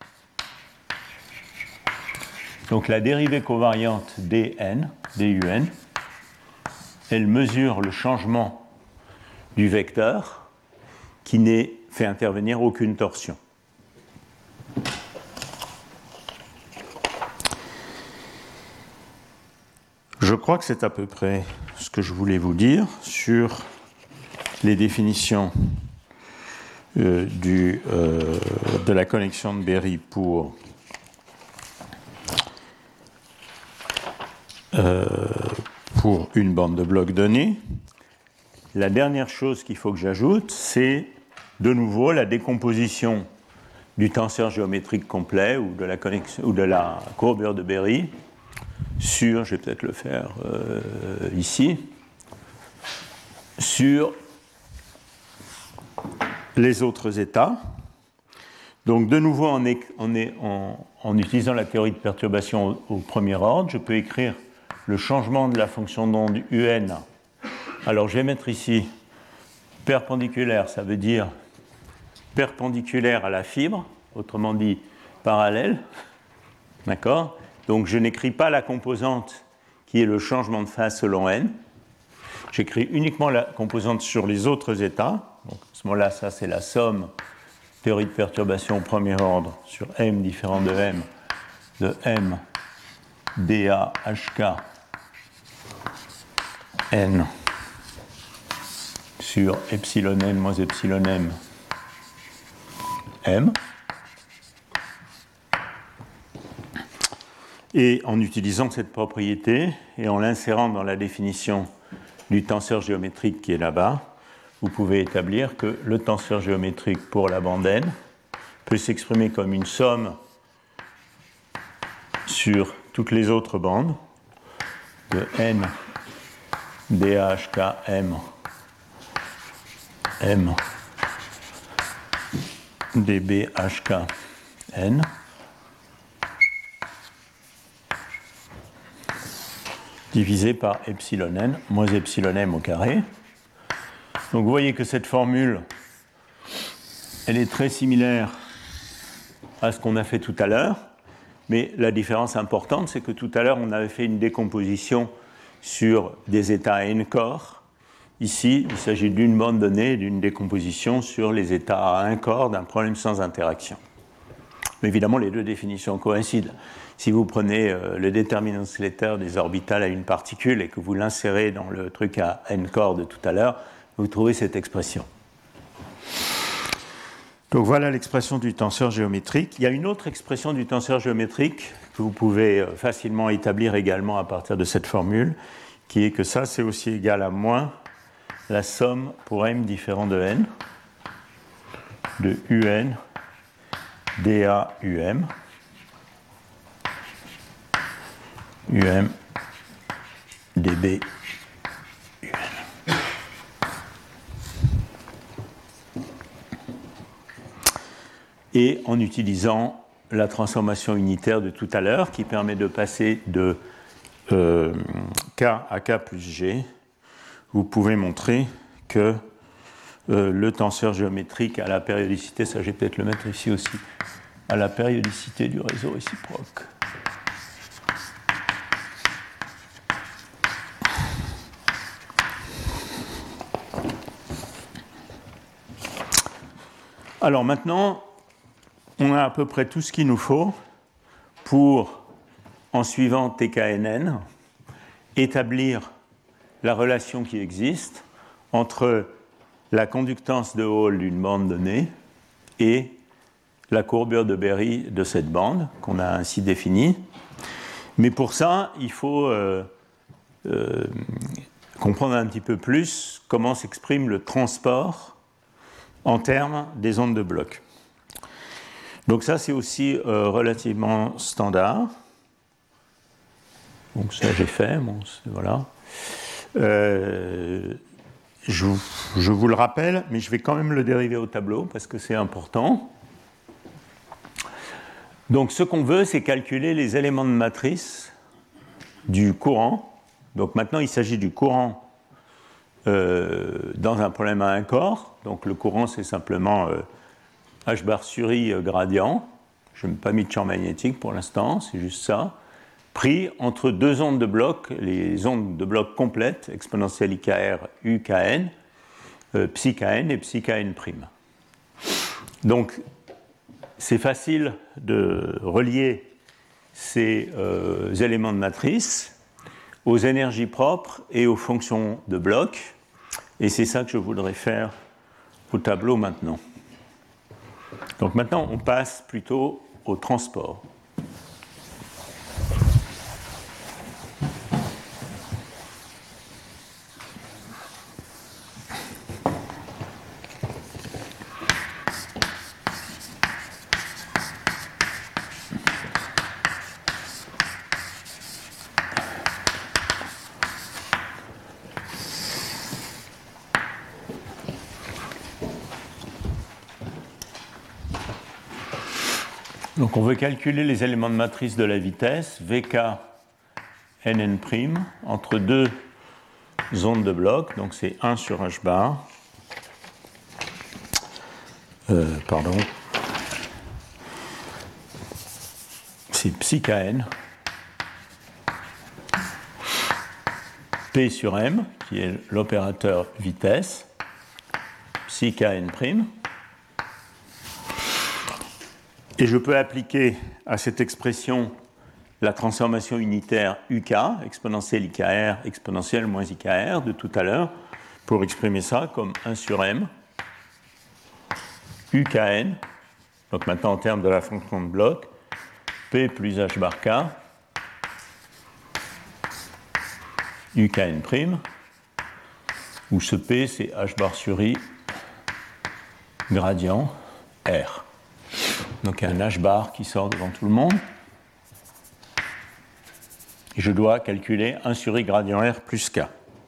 Speaker 2: Donc la dérivée covariante dn, dun, elle mesure le changement du vecteur qui n'est fait intervenir aucune torsion. Je crois que c'est à peu près ce que je voulais vous dire sur les définitions euh, du, euh, de la connexion de Berry pour euh, pour une bande de blocs donnée. La dernière chose qu'il faut que j'ajoute, c'est de nouveau la décomposition du tenseur géométrique complet ou de la, connexion, ou de la courbure de Berry sur, je vais peut-être le faire euh, ici, sur les autres états. Donc de nouveau, en, en, en, en utilisant la théorie de perturbation au, au premier ordre, je peux écrire le changement de la fonction d'onde U N. Alors je vais mettre ici perpendiculaire, ça veut dire perpendiculaire à la fibre, autrement dit parallèle, d'accord ? Donc je n'écris pas la composante qui est le changement de phase selon n, j'écris uniquement la composante sur les autres états. Donc à ce moment-là, ça c'est la somme théorie de perturbation au premier ordre sur m différent de m de m dA hk n sur epsilon n moins epsilon m m. Et en utilisant cette propriété et en l'insérant dans la définition du tenseur géométrique qui est là-bas, vous pouvez établir que le tenseur géométrique pour la bande n peut s'exprimer comme une somme sur toutes les autres bandes de n dA hk m m dB hk n divisé par epsilon n moins epsilon m au carré. Donc vous voyez que cette formule, elle est très similaire à ce qu'on a fait tout à l'heure, mais la différence importante, c'est que tout à l'heure, on avait fait une décomposition sur des états à n corps. Ici, il s'agit d'une bande donnée, d'une décomposition sur les états à un corps d'un problème sans interaction. Mais évidemment, les deux définitions coïncident. Si vous prenez euh, le déterminant Slater des orbitales à une particule et que vous l'insérez dans le truc à n corps de tout à l'heure, vous trouvez cette expression. Donc voilà l'expression du tenseur géométrique. Il y a une autre expression du tenseur géométrique que vous pouvez facilement établir également à partir de cette formule, qui est que ça, c'est aussi égal à moins la somme pour m différent de n de un dA um um dB un. Et en utilisant la transformation unitaire de tout à l'heure qui permet de passer de euh, K à K plus G, vous pouvez montrer que euh, le tenseur géométrique à la périodicité, ça je vais peut-être le mettre ici aussi, à la périodicité du réseau réciproque. Alors maintenant, on a à peu près tout ce qu'il nous faut pour, en suivant T K N N, établir la relation qui existe entre la conductance de Hall d'une bande donnée et la courbure de Berry de cette bande, qu'on a ainsi définie. Mais pour ça, il faut euh, euh, comprendre un petit peu plus comment s'exprime le transport en termes des ondes de Bloch. Donc ça, c'est aussi euh, relativement standard. Donc ça, j'ai fait. Bon, voilà. Euh, je, je vous le rappelle, mais je vais quand même le dériver au tableau parce que c'est important. Donc ce qu'on veut, c'est calculer les éléments de matrice du courant. Donc maintenant, il s'agit du courant euh, dans un problème à un corps. Donc le courant, c'est simplement euh, H bar sur I euh, gradient. Je n'ai pas mis de champ magnétique pour l'instant, c'est juste ça. Pris entre deux ondes de Bloch, les ondes de Bloch complètes, exponentielle I K R, U K N, euh, psi K N et psi K N'. Donc, c'est facile de relier ces euh, éléments de matrice aux énergies propres et aux fonctions de Bloch. Et c'est ça que je voudrais faire au tableau maintenant. Donc maintenant, on passe plutôt au transport. Donc on veut calculer les éléments de matrice de la vitesse, V K N N', entre deux ondes de Bloch, donc c'est un sur H bar, euh, pardon, c'est psi K N, P sur M, qui est l'opérateur vitesse, psi K N', et je peux appliquer à cette expression la transformation unitaire U K, exponentielle I K R, exponentielle moins I K R de tout à l'heure, pour exprimer ça comme un sur M, U K N, donc maintenant en termes de la fonction de Bloch, P plus H bar K, U K N', où ce P c'est H bar sur I, gradient R. Donc il y a un H bar qui sort devant tout le monde. Et je dois calculer un sur I gradient R plus K.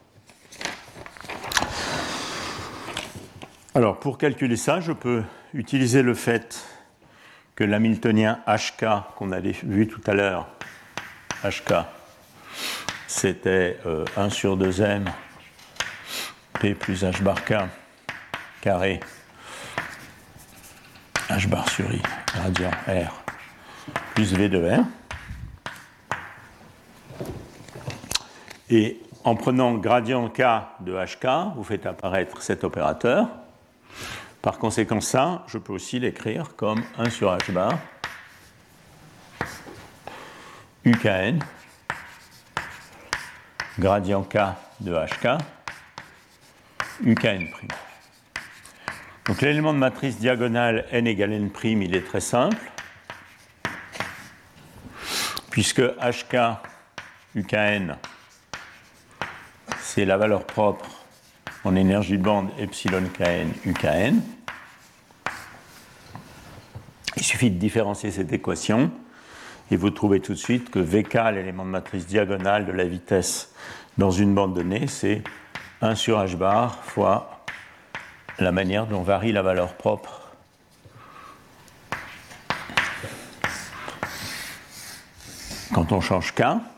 Speaker 2: Alors pour calculer ça, je peux utiliser le fait que l'hamiltonien H K qu'on avait vu tout à l'heure, H K, c'était euh, un sur deux M P plus H bar K carré H bar sur I gradient R plus V de R. Et en prenant gradient K de H K, vous faites apparaître cet opérateur. Par conséquent, ça, je peux aussi l'écrire comme un sur H bar U K N gradient K de H K U K N'. Donc l'élément de matrice diagonale n égale n', il est très simple, puisque H K U K N, c'est la valeur propre en énergie de bande epsilon K N U K N. Il suffit de différencier cette équation et vous trouvez tout de suite que V K, l'élément de matrice diagonale de la vitesse dans une bande donnée, c'est un sur H bar fois la manière dont varie la valeur propre quand on change K.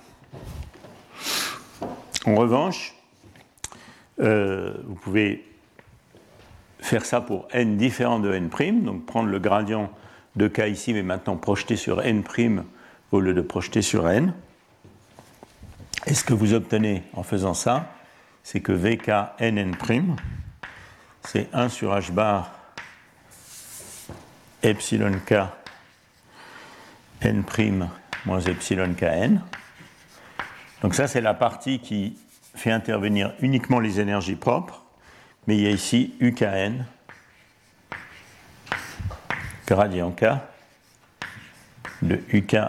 Speaker 2: En revanche, euh, vous pouvez faire ça pour n différent de n', donc prendre le gradient de K ici, mais maintenant projeter sur n' au lieu de projeter sur n. Et ce que vous obtenez en faisant ça, c'est que V K N N', c'est un sur H bar epsilon k n' moins epsilon kn. Donc ça, c'est la partie qui fait intervenir uniquement les énergies propres, mais il y a ici ukn, gradient k, de ukn'.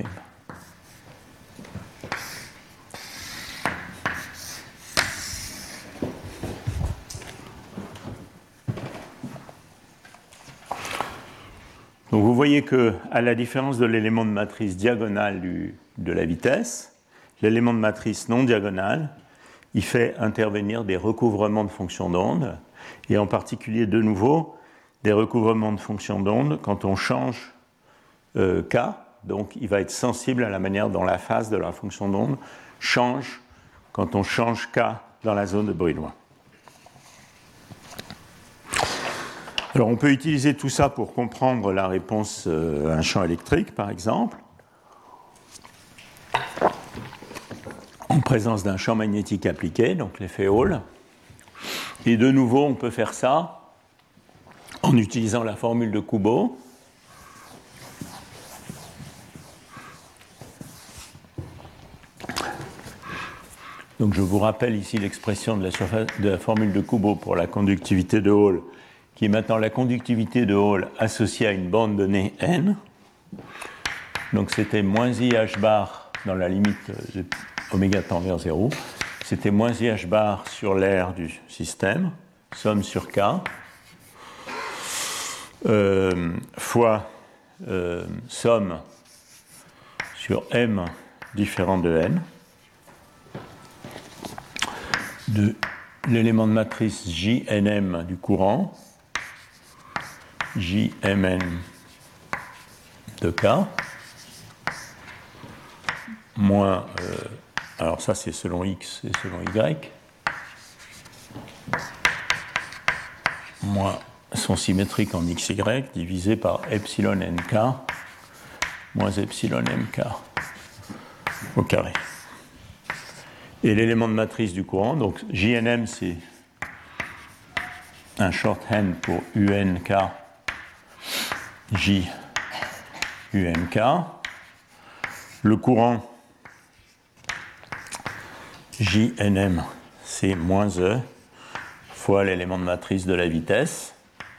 Speaker 2: Donc vous voyez que, à la différence de l'élément de matrice diagonale du, de la vitesse, l'élément de matrice non diagonale, il fait intervenir des recouvrements de fonctions d'onde, et en particulier, de nouveau, des recouvrements de fonctions d'onde quand on change euh, k, donc il va être sensible à la manière dont la phase de la fonction d'onde change quand on change k dans la zone de Brillouin. Alors on peut utiliser tout ça pour comprendre la réponse à un champ électrique, par exemple, en présence d'un champ magnétique appliqué, donc l'effet Hall. Et de nouveau, on peut faire ça en utilisant la formule de Kubo. Donc je vous rappelle ici l'expression de la, surface, de la formule de Kubo pour la conductivité de Hall, qui est maintenant la conductivité de Hall associée à une bande donnée n. Donc c'était moins I h bar dans la limite de oméga tend vers zéro. C'était moins I h bar sur l'aire du système, somme sur k, euh, fois euh, somme sur m différent de n, de l'élément de matrice J N M du courant, J M N de K, moins, euh, alors ça c'est selon X et selon Y, moins son symétrique en X Y divisé par epsilon N K moins epsilon M K au carré. Et l'élément de matrice du courant, donc J N M c'est un shorthand pour U N K J U N K. Le courant J N M, c'est moins E fois l'élément de matrice de la vitesse.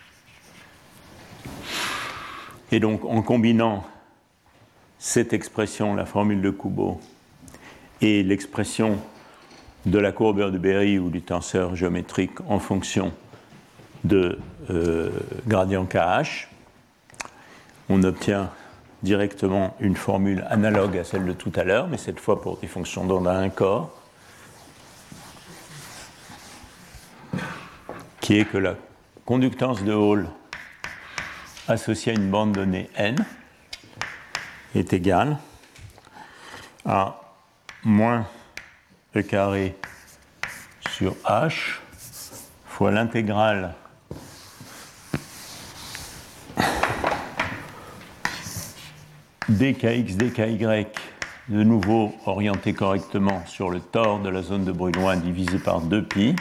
Speaker 2: Et donc, en combinant cette expression, la formule de Kubo, et l'expression de la courbure de Berry ou du tenseur géométrique en fonction de euh, gradient K H, on obtient directement une formule analogue à celle de tout à l'heure, mais cette fois pour des fonctions d'onde à un corps, qui est que la conductance de Hall associée à une bande donnée n est égale à moins E carré sur H fois l'intégrale dkx, dky, de nouveau orienté correctement sur le tore de la zone de Brillouin divisé par deux pi,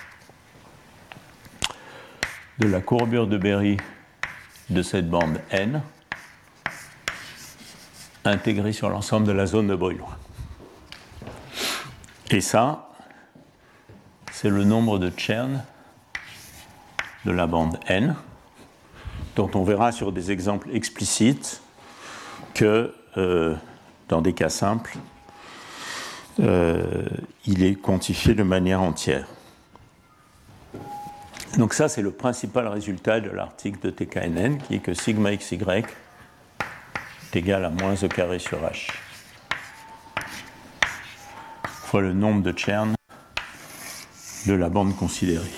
Speaker 2: de la courbure de Berry de cette bande n, intégrée sur l'ensemble de la zone de Brillouin. Et ça, c'est le nombre de Chern de la bande n, dont on verra sur des exemples explicites que, euh, dans des cas simples, euh, il est quantifié de manière entière. Donc ça, c'est le principal résultat de l'article de T K N N, qui est que sigma xy est égal à moins E carré sur H fois le nombre de Chern de la bande considérée.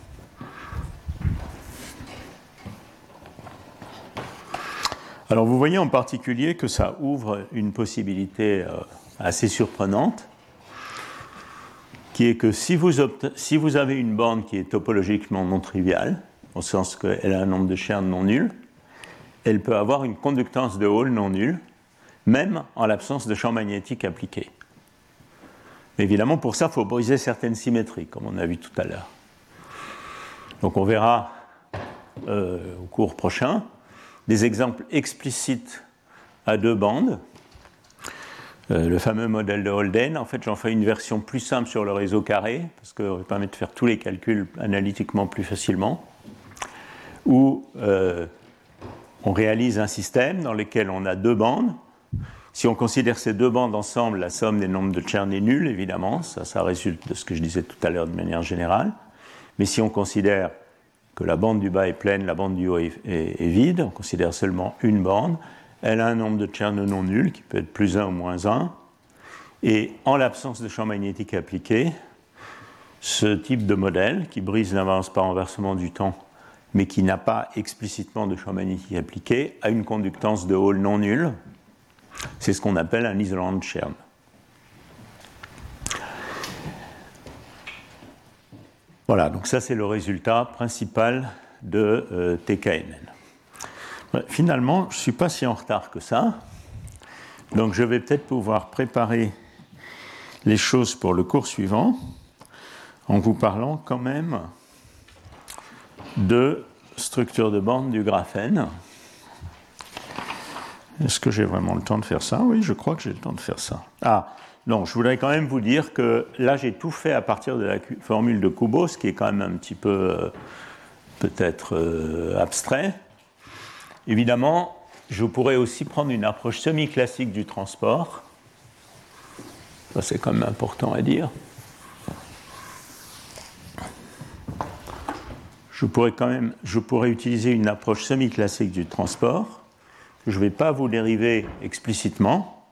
Speaker 2: Alors vous voyez en particulier que ça ouvre une possibilité euh, assez surprenante, qui est que si vous, si vous avez une bande qui est topologiquement non triviale, au sens qu'elle a un nombre de Chern non nul, elle peut avoir une conductance de Hall non nulle, même en l'absence de champ magnétique appliqué. Mais évidemment, pour ça, il faut briser certaines symétries, comme on a vu tout à l'heure. Donc on verra euh, au cours prochain des exemples explicites à deux bandes. Euh, le fameux modèle de Holden, en fait, j'en fais une version plus simple sur le réseau carré, parce que ça va permettre de faire tous les calculs analytiquement plus facilement, où euh, on réalise un système dans lequel on a deux bandes. Si on considère ces deux bandes ensemble, la somme des nombres de Chern est nulle, évidemment, ça, ça résulte de ce que je disais tout à l'heure de manière générale. Mais si on considère que la bande du bas est pleine, la bande du haut est, est, est vide, on considère seulement une bande, elle a un nombre de Chern non nul, qui peut être plus un ou moins un, et en l'absence de champ magnétique appliqué, ce type de modèle, qui brise l'invariance par renversement du temps, mais qui n'a pas explicitement de champ magnétique appliqué, a une conductance de Hall non nulle. C'est ce qu'on appelle un isolant de Chern. Voilà, donc ça c'est le résultat principal de euh, T K N N. Finalement, je ne suis pas si en retard que ça, donc je vais peut-être pouvoir préparer les choses pour le cours suivant en vous parlant quand même de structure de bande du graphène. Est-ce que j'ai vraiment le temps de faire ça? Oui, je crois que j'ai le temps de faire ça. Ah, non, je voudrais quand même vous dire que là, j'ai tout fait à partir de la formule de Kubo, ce qui est quand même un petit peu euh, peut-être euh, abstrait. Évidemment, je pourrais aussi prendre une approche semi-classique du transport. Ça, c'est quand même important à dire. Je pourrais quand même, je pourrais utiliser une approche semi-classique du transport. Je ne vais pas vous dériver explicitement.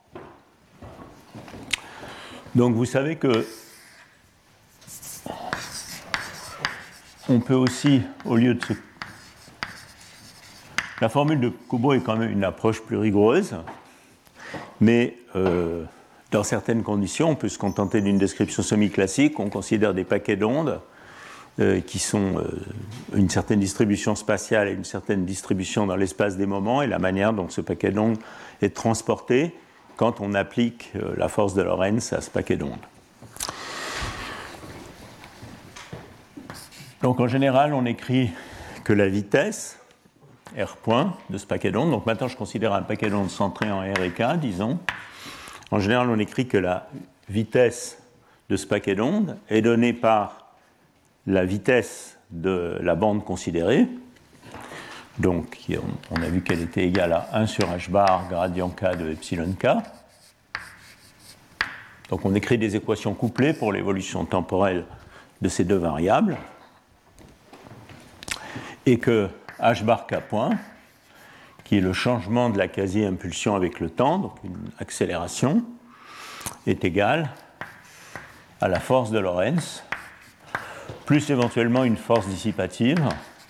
Speaker 2: Donc vous savez que on peut aussi, au lieu de ce... La formule de Kubo est quand même une approche plus rigoureuse, mais euh, dans certaines conditions, on peut se contenter d'une description semi-classique. On considère des paquets d'ondes euh, qui sont euh, une certaine distribution spatiale et une certaine distribution dans l'espace des moments, et la manière dont ce paquet d'ondes est transporté quand on applique euh, la force de Lorentz à ce paquet d'ondes. Donc en général, on écrit que la vitesse, R point, de ce paquet d'ondes, donc maintenant je considère un paquet d'ondes centré en R et K, disons. En général, on écrit que la vitesse de ce paquet d'ondes est donnée par la vitesse de la bande considérée. Donc, on a vu qu'elle était égale à un sur h bar gradient K de epsilon K. Donc, on écrit des équations couplées pour l'évolution temporelle de ces deux variables. Et que h bar K point, qui est le changement de la quasi-impulsion avec le temps, donc une accélération, est égal à la force de Lorentz, plus éventuellement une force dissipative,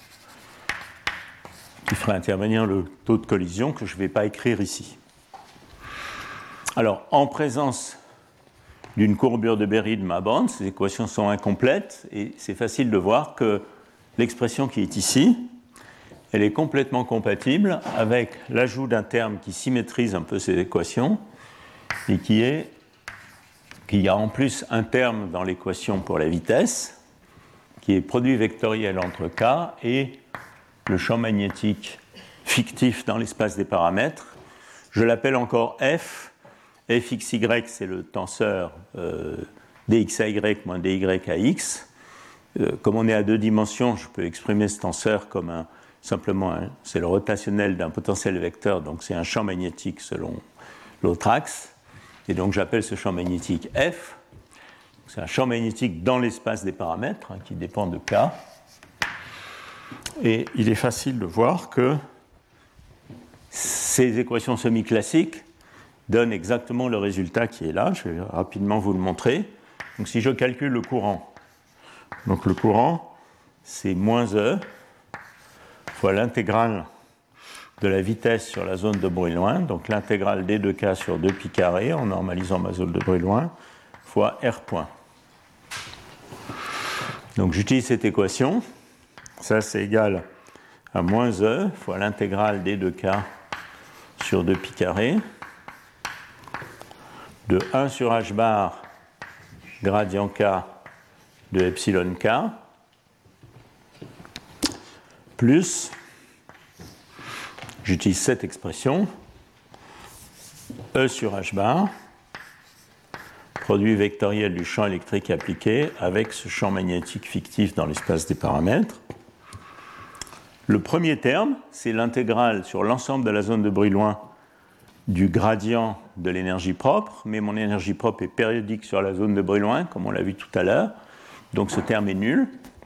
Speaker 2: qui ferait intervenir le taux de collision que je ne vais pas écrire ici. Alors, en présence d'une courbure de Berry de ma bande, ces équations sont incomplètes, et c'est facile de voir que l'expression qui est ici, elle est complètement compatible avec l'ajout d'un terme qui symétrise un peu ces équations, et qui est qu'il y a en plus un terme dans l'équation pour la vitesse, qui est produit vectoriel entre K et le champ magnétique fictif dans l'espace des paramètres. Je l'appelle encore F. Fxy, c'est le tenseur euh, dxay moins dyax. Euh, comme on est à deux dimensions, je peux exprimer ce tenseur comme un, simplement, un, c'est le rotationnel d'un potentiel vecteur, donc c'est un champ magnétique selon l'autre axe. Et donc j'appelle ce champ magnétique F. C'est un champ magnétique dans l'espace des paramètres, hein, qui dépend de K. Et il est facile de voir que ces équations semi-classiques donnent exactement le résultat qui est là. Je vais rapidement vous le montrer. Donc si je calcule le courant, donc le courant, c'est moins E fois l'intégrale de la vitesse sur la zone de Brillouin, donc l'intégrale d deux K sur deux pi carré, en normalisant ma zone de Brillouin, fois R point. Donc j'utilise cette équation. Ça, c'est égal à moins E fois l'intégrale d deux K sur deux pi carré de un sur h bar gradient K de epsilon K plus j'utilise cette expression, E sur H bar, produit vectoriel du champ électrique appliqué avec ce champ magnétique fictif dans l'espace des paramètres. Le premier terme, c'est l'intégrale sur l'ensemble de la zone de Brillouin du gradient de l'énergie propre, mais mon énergie propre est périodique sur la zone de Brillouin, comme on l'a vu tout à l'heure, donc ce terme est nul.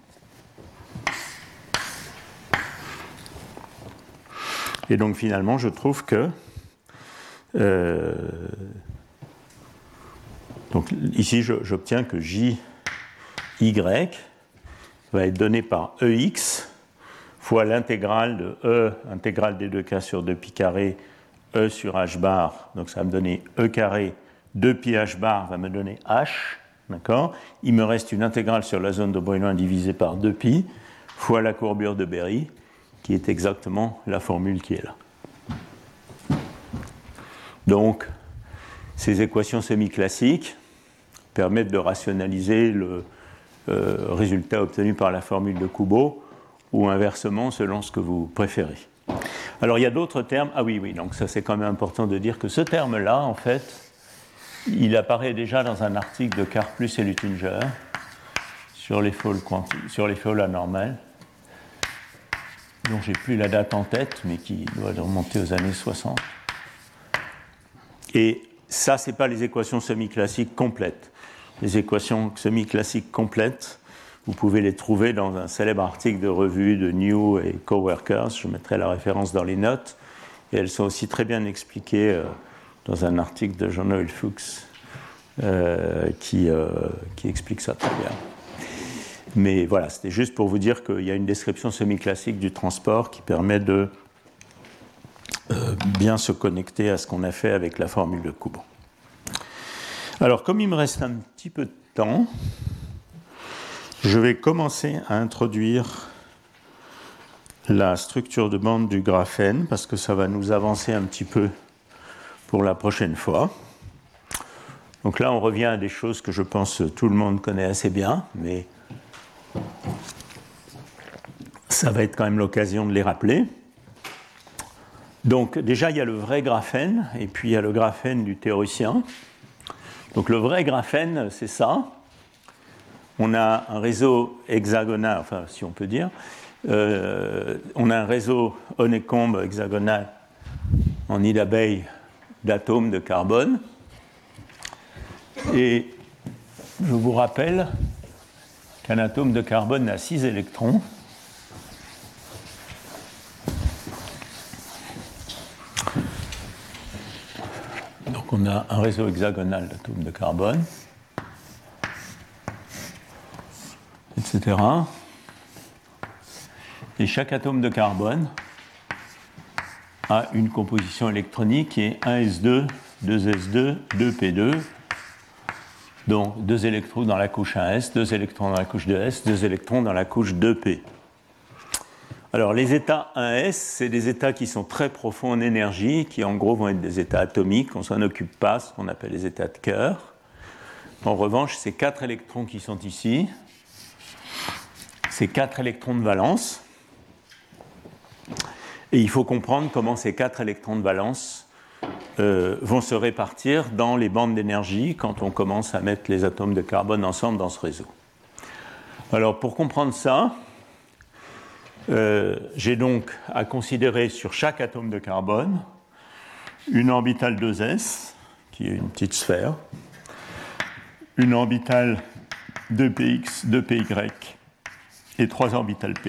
Speaker 2: Et donc finalement, je trouve que euh, donc ici, je, j'obtiens que J Y va être donné par E X fois l'intégrale de E, intégrale des deux K sur deux pi carré, E sur H bar, donc ça va me donner E carré, deux pi H bar va me donner H, d'accord ? Il me reste une intégrale sur la zone de Brillouin divisée par deux pi, fois la courbure de Berry, qui est exactement la formule qui est là. Donc, ces équations semi-classiques permettent de rationaliser le euh, résultat obtenu par la formule de Kubo, ou inversement, selon ce que vous préférez. Alors, il y a d'autres termes. Ah oui, oui, donc ça, c'est quand même important de dire que ce terme-là, en fait, il apparaît déjà dans un article de Karplus et Luttinger sur les fôles, quanti- sur les fôles anormales, dont je n'ai plus la date en tête, mais qui doit remonter aux années soixante. Et ça, ce n'est pas les équations semi-classiques complètes. Les équations semi-classiques complètes, vous pouvez les trouver dans un célèbre article de revue de New et Coworkers. Je mettrai la référence dans les notes. Et elles sont aussi très bien expliquées euh, dans un article de Jean-Noël Fuchs euh, qui, euh, qui explique ça très bien. Mais voilà, c'était juste pour vous dire qu'il y a une description semi-classique du transport qui permet de euh, bien se connecter à ce qu'on a fait avec la formule de Kubo. Alors, comme il me reste un petit peu de temps, je vais commencer à introduire la structure de bande du graphène, parce que ça va nous avancer un petit peu pour la prochaine fois. Donc là, on revient à des choses que je pense tout le monde connaît assez bien, mais ça va être quand même l'occasion de les rappeler. Donc déjà, il y a le vrai graphène, et puis il y a le graphène du théoricien. Donc le vrai graphène, c'est ça. On a un réseau hexagonal, enfin si on peut dire, euh, on a un réseau honeycomb hexagonal en nid d'abeille d'atomes de carbone. Et je vous rappelle qu'un atome de carbone a six électrons. Donc on a un réseau hexagonal d'atomes de carbone, et cetera. Et chaque atome de carbone a une composition électronique qui est un S deux, deux S deux, deux P deux, donc deux électrons dans la couche un S, deux électrons dans la couche deux S, deux électrons dans la couche deux P. Alors les états un S, c'est des états qui sont très profonds en énergie, qui en gros vont être des états atomiques, on ne s'en occupe pas, ce qu'on appelle les états de Kerr. En revanche, ces quatre électrons qui sont ici, c'est quatre électrons de valence. Et il faut comprendre comment ces quatre électrons de valence euh, vont se répartir dans les bandes d'énergie quand on commence à mettre les atomes de carbone ensemble dans ce réseau. Alors pour comprendre ça, euh, j'ai donc à considérer sur chaque atome de carbone une orbitale deux S, qui est une petite sphère, une orbitale deux P X, deux P Y et trois orbitales P.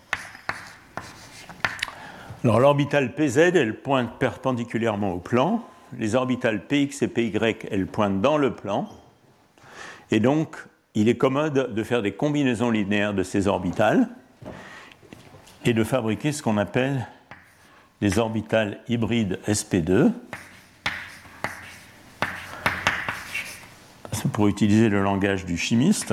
Speaker 2: Alors l'orbitale P Z, elle pointe perpendiculairement au plan. Les orbitales P X et P Y, elles pointent dans le plan. Et donc, il est commode de faire des combinaisons linéaires de ces orbitales et de fabriquer ce qu'on appelle des orbitales hybrides S P deux. C'est pour utiliser le langage du chimiste,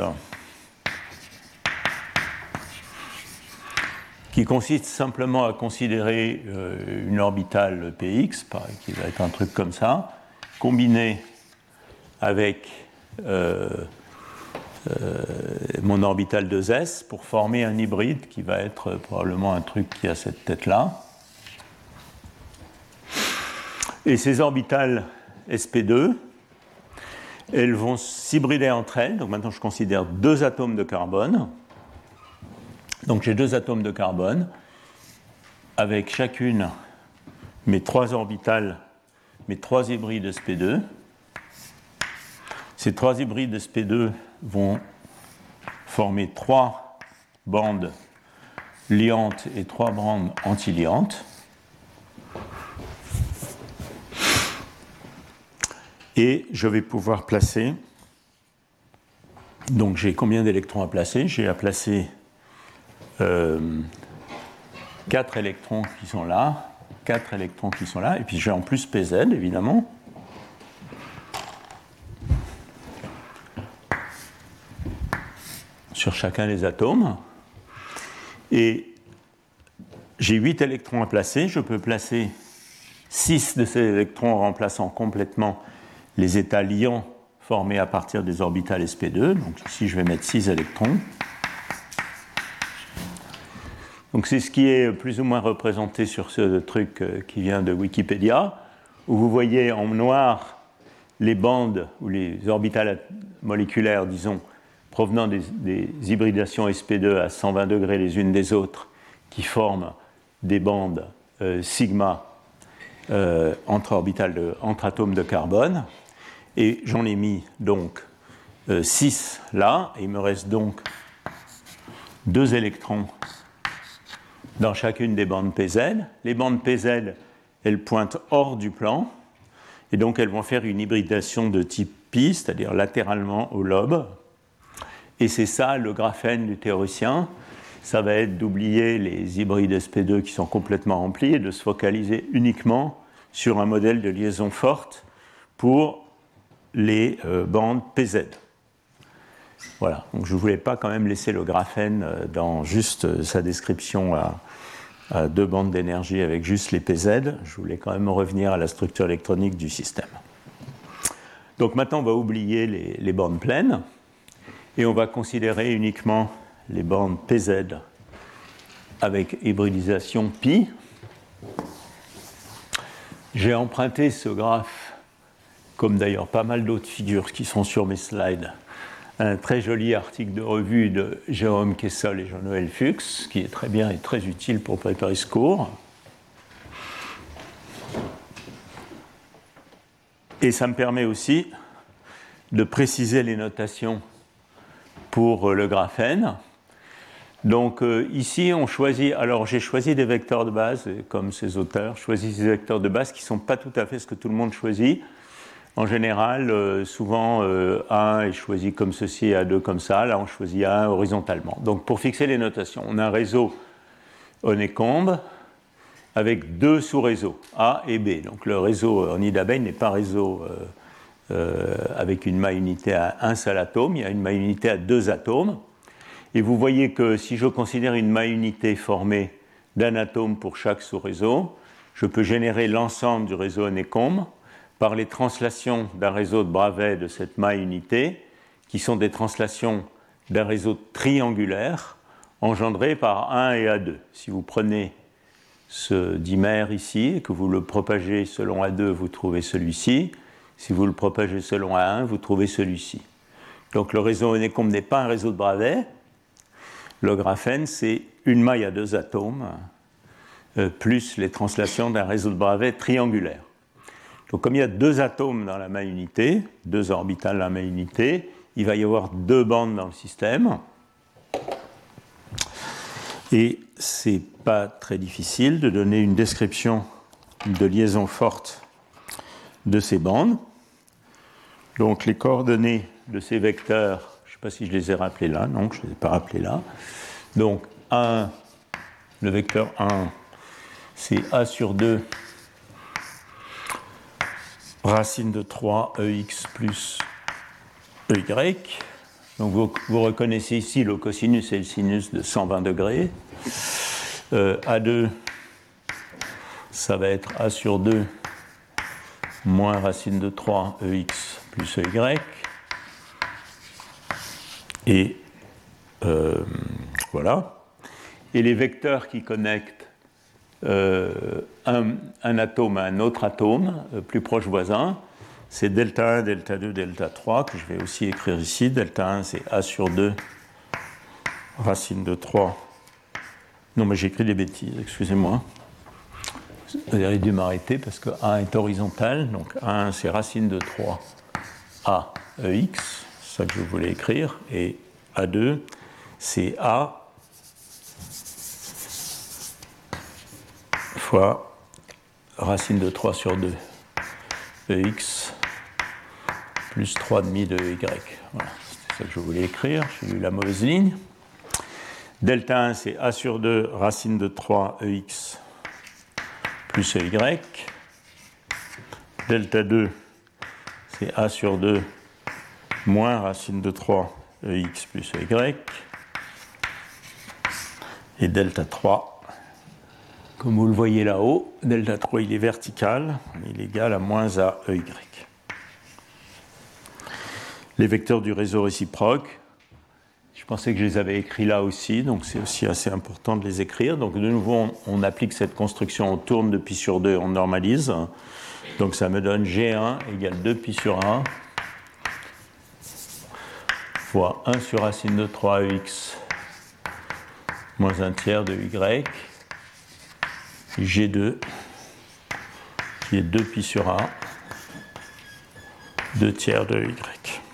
Speaker 2: qui consiste simplement à considérer euh, une orbitale P X, qui va être un truc comme ça, combinée avec euh, euh, mon orbitale deux S pour former un hybride qui va être probablement un truc qui a cette tête-là. Et ces orbitales S P deux, elles vont s'hybrider entre elles. Donc maintenant, je considère deux atomes de carbone. Donc j'ai deux atomes de carbone avec chacune mes trois orbitales, mes trois hybrides S P deux. Ces trois hybrides S P deux vont former trois bandes liantes et trois bandes antiliantes. Et je vais pouvoir placer, donc j'ai combien d'électrons à placer? J'ai à placer euh, quatre électrons qui sont là, quatre électrons qui sont là, et puis j'ai en plus P Z, évidemment. Sur chacun des atomes. Et j'ai huit électrons à placer. Je peux placer six de ces électrons en remplaçant complètement les états liants formés à partir des orbitales S P deux. Donc ici, je vais mettre six électrons. Donc c'est ce qui est plus ou moins représenté sur ce truc qui vient de Wikipédia, où vous voyez en noir les bandes ou les orbitales moléculaires, disons, provenant des, des hybridations S P deux à cent vingt degrés les unes des autres, qui forment des bandes euh, sigma euh, entre, orbitales de, entre atomes de carbone. Et j'en ai mis donc euh, six là, et il me reste donc deux électrons dans chacune des bandes P Z. Les bandes P Z, elles pointent hors du plan, et donc elles vont faire une hybridation de type pi, c'est-à-dire latéralement au lobe. Et c'est ça le graphène du théoricien. Ça va être d'oublier les hybrides S P deux qui sont complètement remplis et de se focaliser uniquement sur un modèle de liaison forte pour les euh, bandes P Z. Voilà, donc je ne voulais pas quand même laisser le graphène dans juste sa description à, à deux bandes d'énergie avec juste les P Z. Je voulais quand même revenir à la structure électronique du système. Donc maintenant, on va oublier les, les bandes pleines et on va considérer uniquement les bandes P Z avec hybridisation pi. J'ai emprunté ce graphe, comme d'ailleurs pas mal d'autres figures qui sont sur mes slides, un très joli article de revue de Jérôme Kessel et Jean-Noël Fuchs, qui est très bien et très utile pour préparer ce cours. Et ça me permet aussi de préciser les notations pour le graphène. Donc euh, ici, on choisit, alors j'ai choisi des vecteurs de base, comme ces auteurs, choisi des vecteurs de base qui ne sont pas tout à fait ce que tout le monde choisit. En général, euh, souvent, euh, A un est choisi comme ceci et A deux comme ça. Là, on choisit A un horizontalement. Donc, pour fixer les notations, on a un réseau Honeycomb avec deux sous-réseaux, A et B. Donc, le réseau en nid d'abeille n'est pas un réseau euh, euh, avec une maille unité à un seul atome. Il y a une maille unité à deux atomes. Et vous voyez que si je considère une maille unité formée d'un atome pour chaque sous-réseau, je peux générer l'ensemble du réseau Honeycomb par les translations d'un réseau de Bravais de cette maille unité, qui sont des translations d'un réseau triangulaire engendré par un et A deux. Si vous prenez ce dimère ici et que vous le propagez selon A deux, vous trouvez celui-ci. Si vous le propagez selon A un, vous trouvez celui-ci. Donc le réseau Honeycomb n'est pas un réseau de Bravais. Le graphène, c'est une maille à deux atomes, euh, plus les translations d'un réseau de Bravais triangulaire. Donc comme il y a deux atomes dans la maille unité, deux orbitales dans la maille unité, il va y avoir deux bandes dans le système. Et ce n'est pas très difficile de donner une description de liaison forte de ces bandes. Donc les coordonnées de ces vecteurs, je ne sais pas si je les ai rappelés là, non, je ne les ai pas rappelés là. Donc A un, le vecteur un, c'est A sur deux racine de trois E X plus E Y. Donc vous, vous reconnaissez ici le cosinus et le sinus de cent vingt degrés. Euh, A deux, ça va être A sur deux moins racine de trois E X plus E Y. Et euh, voilà. Et les vecteurs qui connectent euh, un, un atome à un autre atome, euh, plus proche voisin. C'est delta un, delta deux, delta trois, que je vais aussi écrire ici. Delta un, c'est A sur deux, racine de trois. Non, mais j'ai écrit des bêtises, excusez-moi. Vous avez dû m'arrêter parce que A est horizontal. Donc A un, c'est racine de trois, A, E x, c'est ça que je voulais écrire. Et A deux, c'est A fois racine de trois sur deux, E x, plus trois virgule cinq de y. Voilà, c'était ça que je voulais écrire. J'ai lu la mauvaise ligne. Delta un, c'est A sur deux, racine de trois, E x, plus E y. Delta deux, c'est A sur deux, moins racine de trois, E x, plus E y. Et delta trois, comme vous le voyez là-haut, delta trois, il est vertical, il est égal à moins A, E y. Les vecteurs du réseau réciproque, je pensais que je les avais écrits là aussi, donc c'est aussi assez important de les écrire. Donc de nouveau, on, on applique cette construction, on tourne de pi sur deux, on normalise. Donc ça me donne G un égale deux pi sur un fois un sur racine de trois E x moins un tiers de y, G deux qui est deux pi sur un, deux tiers de y.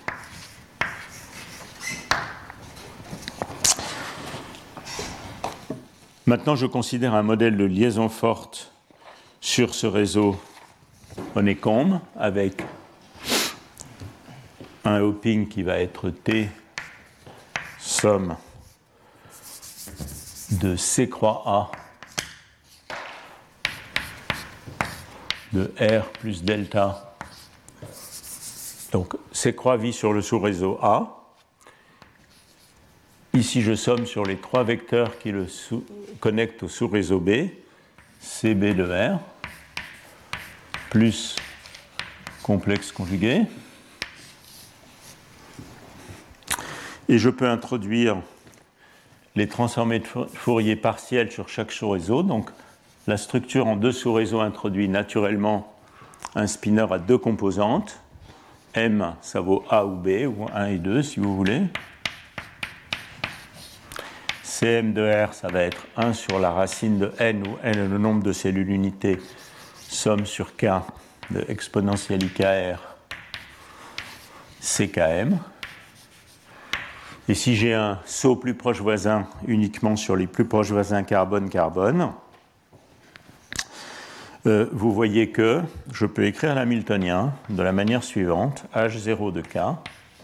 Speaker 2: Maintenant, je considère un modèle de liaison forte sur ce réseau Honeycomb avec un hopping qui va être T somme de C croix A de R plus delta. Donc C croix vit sur le sous-réseau A. Ici, je somme sur les trois vecteurs qui le sous- connectent au sous-réseau B, C B de R, plus complexe conjugué. Et je peux introduire les transformés de Fourier partiels sur chaque sous-réseau. Donc, la structure en deux sous-réseaux introduit naturellement un spinner à deux composantes. M, ça vaut A ou B, ou un et deux si vous voulez. C M de R, ça va être un sur la racine de n, où n est le nombre de cellules unités, somme sur K de exponentielle I K R, C K M. Et si j'ai un saut plus proche voisin uniquement sur les plus proches voisins carbone-carbone, euh, vous voyez que je peux écrire l'hamiltonien de la manière suivante, H zéro de K, ça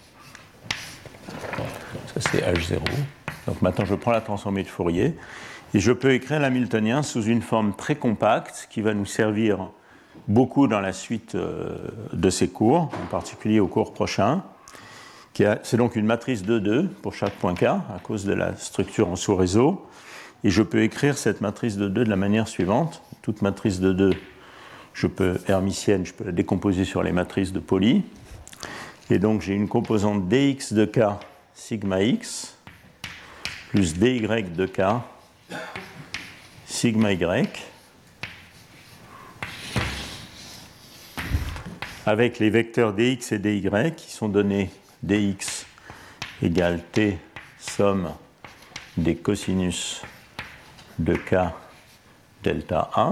Speaker 2: c'est H zéro. Donc maintenant, je prends la transformée de Fourier et je peux écrire l'hamiltonien sous une forme très compacte qui va nous servir beaucoup dans la suite de ces cours, en particulier au cours prochain. C'est donc une matrice de deux pour chaque point K à cause de la structure en sous-réseau. Et je peux écrire cette matrice de deux de la manière suivante. Toute matrice de deux, je peux, hermitienne, je peux la décomposer sur les matrices de Pauli. Et donc j'ai une composante dx de K sigma x plus dy de K sigma y avec les vecteurs dx et dy qui sont donnés dx égale t somme des cosinus de K delta un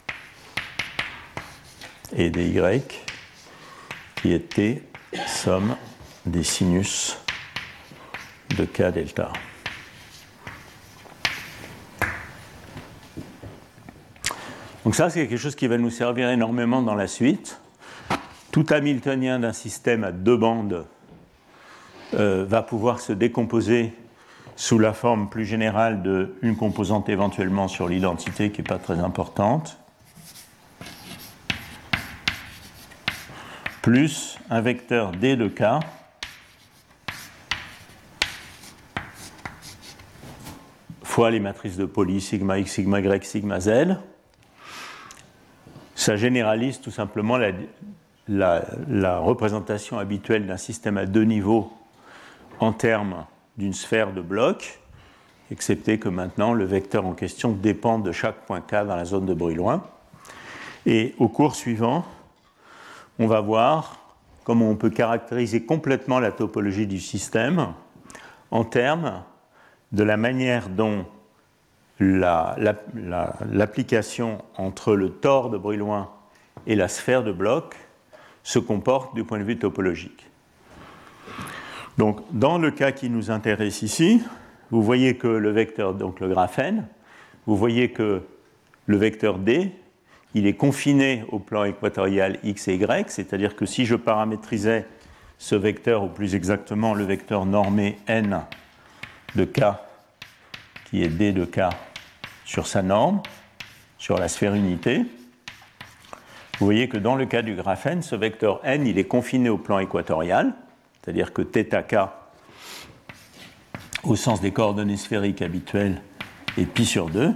Speaker 2: et dy qui est t somme des sinus de K delta. Donc ça, c'est quelque chose qui va nous servir énormément dans la suite. Tout hamiltonien d'un système à deux bandes euh, va pouvoir se décomposer sous la forme plus générale d'une composante éventuellement sur l'identité qui n'est pas très importante, plus un vecteur D de K fois les matrices de Pauli, sigma x, sigma y, sigma z. Ça généralise tout simplement la, la, la représentation habituelle d'un système à deux niveaux en termes d'une sphère de blocs. excepté que maintenant le vecteur en question dépend de chaque point K dans la zone de Brillouin. Et au cours suivant, on va voir comment on peut caractériser complètement la topologie du système en termes de la manière dont la, la, la, l'application entre le tore de Brillouin et la sphère de Bloch se comporte du point de vue topologique. Donc, dans le cas qui nous intéresse ici, vous voyez que le vecteur, donc le graphène, vous voyez que le vecteur D, il est confiné au plan équatorial X et Y, c'est-à-dire que si je paramétrisais ce vecteur, ou plus exactement le vecteur normé N de K, qui est D de K sur sa norme, sur la sphère unité, vous voyez que dans le cas du graphène, ce vecteur N, il est confiné au plan équatorial, c'est-à-dire que θk, au sens des coordonnées sphériques habituelles, est pi sur deux.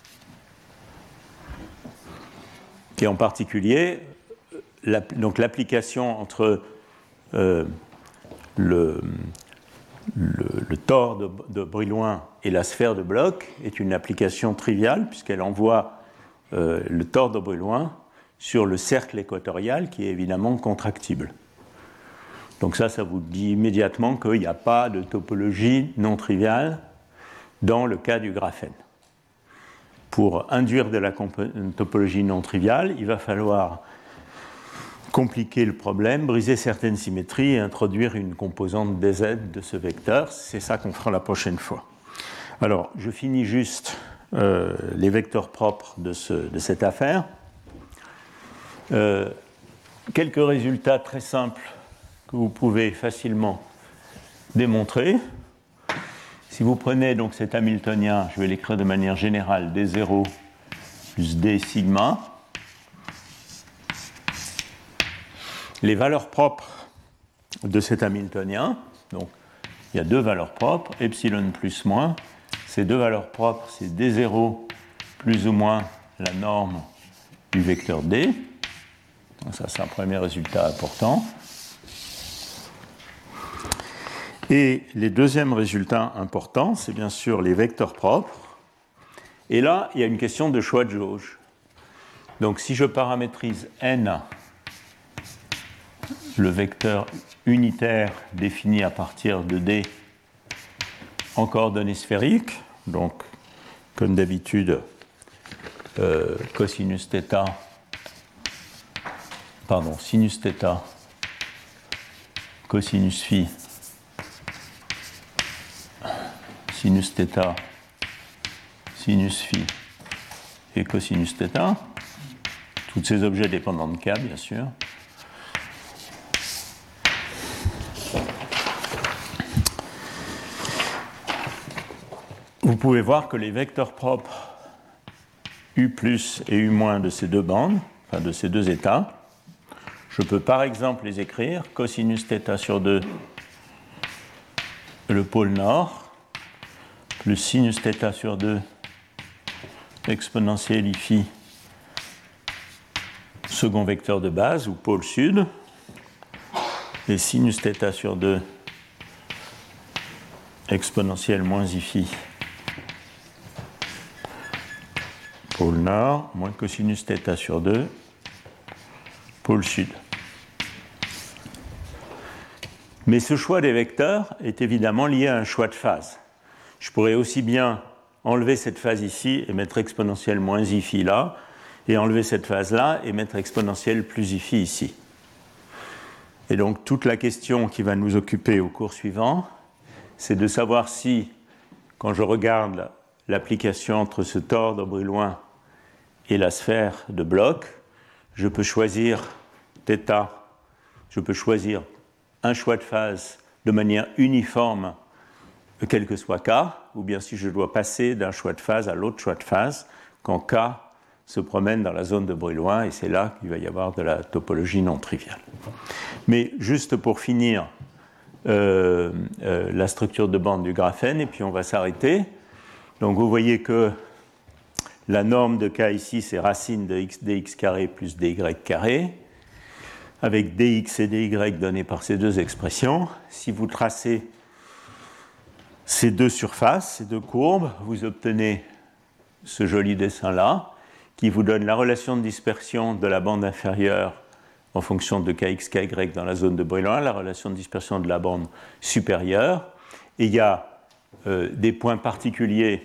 Speaker 2: Et en particulier, la, donc l'application entre euh, le, le, le tore de, de Brillouin et la sphère de Bloch est une application triviale, puisqu'elle envoie euh, le tore de Brillouin sur le cercle équatorial, qui est évidemment contractible. Donc ça, ça vous dit immédiatement qu'il n'y a pas de topologie non triviale dans le cas du graphène. Pour induire de la topologie non triviale, il va falloir compliquer le problème, briser certaines symétries et introduire une composante dz de ce vecteur. C'est ça qu'on fera la prochaine fois. Alors, je finis juste euh, les vecteurs propres de, ce, de cette affaire. Euh, quelques résultats très simples que vous pouvez facilement démontrer. Si vous prenez donc cet Hamiltonien, je vais l'écrire de manière générale, D zéro plus D sigma, les valeurs propres de cet Hamiltonien, donc il y a deux valeurs propres, epsilon plus moins, ces deux valeurs propres, c'est D zéro plus ou moins la norme du vecteur D. Donc ça, c'est un premier résultat important. Et les deuxièmes résultats importants, c'est bien sûr les vecteurs propres. Et là, il y a une question de choix de jauge. Donc si je paramétrise n, le vecteur unitaire défini à partir de D en coordonnées sphériques, donc comme d'habitude, euh, cosinus θ, pardon, sinus θ, cosinus phi, sinus θ, sinus phi et cosinus θ, tous ces objets dépendants de K, bien sûr. Vous pouvez voir que les vecteurs propres U plus et U moins de ces deux bandes, enfin de ces deux états, je peux par exemple les écrire cosinus θ sur deux, le pôle nord, plus sinus θ sur deux, exponentielle I phi, second vecteur de base, ou pôle sud, et sinus θ sur deux, exponentielle moins I phi, pôle nord, moins cosinus θ sur deux, pôle sud. Mais ce choix des vecteurs est évidemment lié à un choix de phase. Je pourrais aussi bien enlever cette phase ici et mettre exponentielle moins I phi là, et enlever cette phase-là et mettre exponentielle plus I phi ici. Et donc toute la question qui va nous occuper au cours suivant, c'est de savoir si, quand je regarde l'application entre ce tore de Brillouin et la sphère de Bloch, je peux choisir θ, je peux choisir un choix de phase de manière uniforme, quel que soit K, ou bien si je dois passer d'un choix de phase à l'autre choix de phase, quand K se promène dans la zone de Brillouin, et c'est là qu'il va y avoir de la topologie non triviale. Mais juste pour finir euh, euh, la structure de bande du graphène, et puis on va s'arrêter. Donc vous voyez que la norme de K ici, c'est racine de x dx carré plus dy carré, avec dx et dy donnés par ces deux expressions. Si vous tracez ces deux surfaces, ces deux courbes, vous obtenez ce joli dessin-là, qui vous donne la relation de dispersion de la bande inférieure en fonction de kx, ky dans la zone de Brillouin, la relation de dispersion de la bande supérieure. Et il y a euh, des points particuliers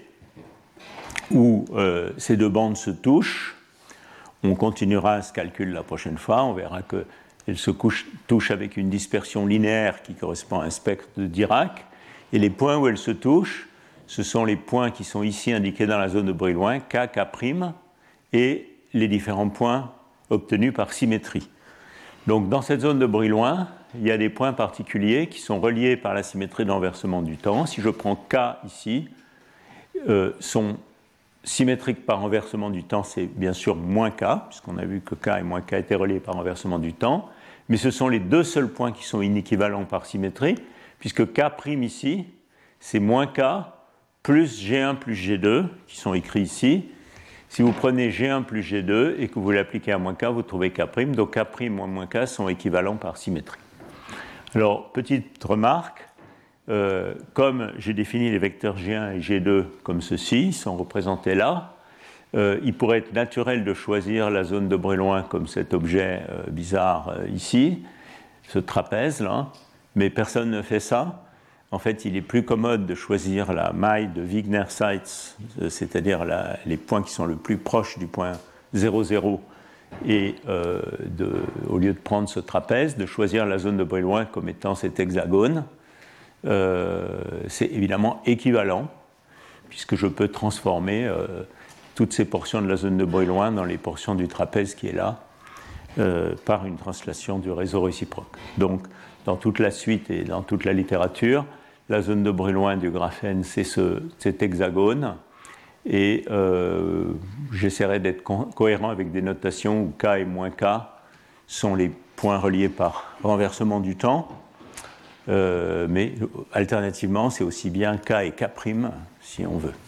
Speaker 2: où euh, ces deux bandes se touchent. On continuera ce calcul la prochaine fois. On verra qu'elles se couchent, touchent avec une dispersion linéaire qui correspond à un spectre de Dirac. Et les points où elles se touchent, ce sont les points qui sont ici indiqués dans la zone de Brillouin, K, K', et les différents points obtenus par symétrie. Donc dans cette zone de Brillouin, il y a des points particuliers qui sont reliés par la symétrie d'enversement du temps. Si je prends K ici, euh, sont symétriques par renversement du temps, c'est bien sûr moins K, puisqu'on a vu que K et moins K étaient reliés par renversement du temps, mais ce sont les deux seuls points qui sont inéquivalents par symétrie, puisque K' ici, c'est moins K plus G un plus G deux, qui sont écrits ici. Si vous prenez G un plus G deux et que vous l'appliquez à moins K, vous trouvez K', donc K' moins moins K sont équivalents par symétrie. Alors, petite remarque, euh, comme j'ai défini les vecteurs G un et G deux comme ceci, ils sont représentés là, euh, il pourrait être naturel de choisir la zone de Brillouin comme cet objet euh, bizarre euh, ici, ce trapèze-là, mais personne ne fait ça. En fait, il est plus commode de choisir la maille de Wigner-Seitz, c'est-à-dire la, les points qui sont le plus proches du point zéro zéro, et euh, de, au lieu de prendre ce trapèze, de choisir la zone de Brillouin comme étant cet hexagone. Euh, c'est évidemment équivalent, puisque je peux transformer euh, toutes ces portions de la zone de Brillouin dans les portions du trapèze qui est là, euh, par une translation du réseau réciproque. Donc, dans toute la suite et dans toute la littérature, la zone de Brillouin du graphène, c'est ce, cet hexagone. Et euh, j'essaierai d'être co- cohérent avec des notations où K et moins K sont les points reliés par renversement du temps. Euh, mais alternativement, c'est aussi bien K et K' si on veut.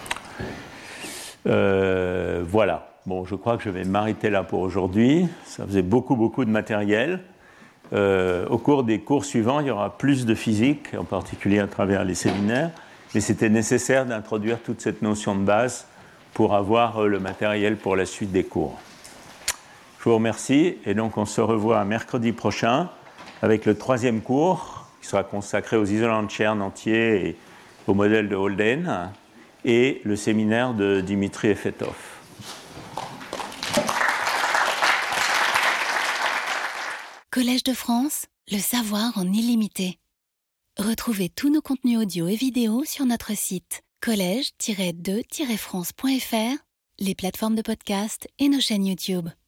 Speaker 2: Euh, voilà. Bon, je crois que je vais m'arrêter là pour aujourd'hui. Ça faisait beaucoup, beaucoup de matériel. Euh, au cours des cours suivants, il y aura plus de physique, en particulier à travers les séminaires, mais c'était nécessaire d'introduire toute cette notion de base pour avoir le matériel pour la suite des cours. Je vous remercie, et donc on se revoit mercredi prochain avec le troisième cours, qui sera consacré aux isolants de Chern entiers et au modèle de Holden, et le séminaire de Dimitri Efetov.
Speaker 1: Collège de France, le savoir en illimité. Retrouvez tous nos contenus audio et vidéo sur notre site collège tiret de tiret france point f r, les plateformes de podcast et nos chaînes YouTube.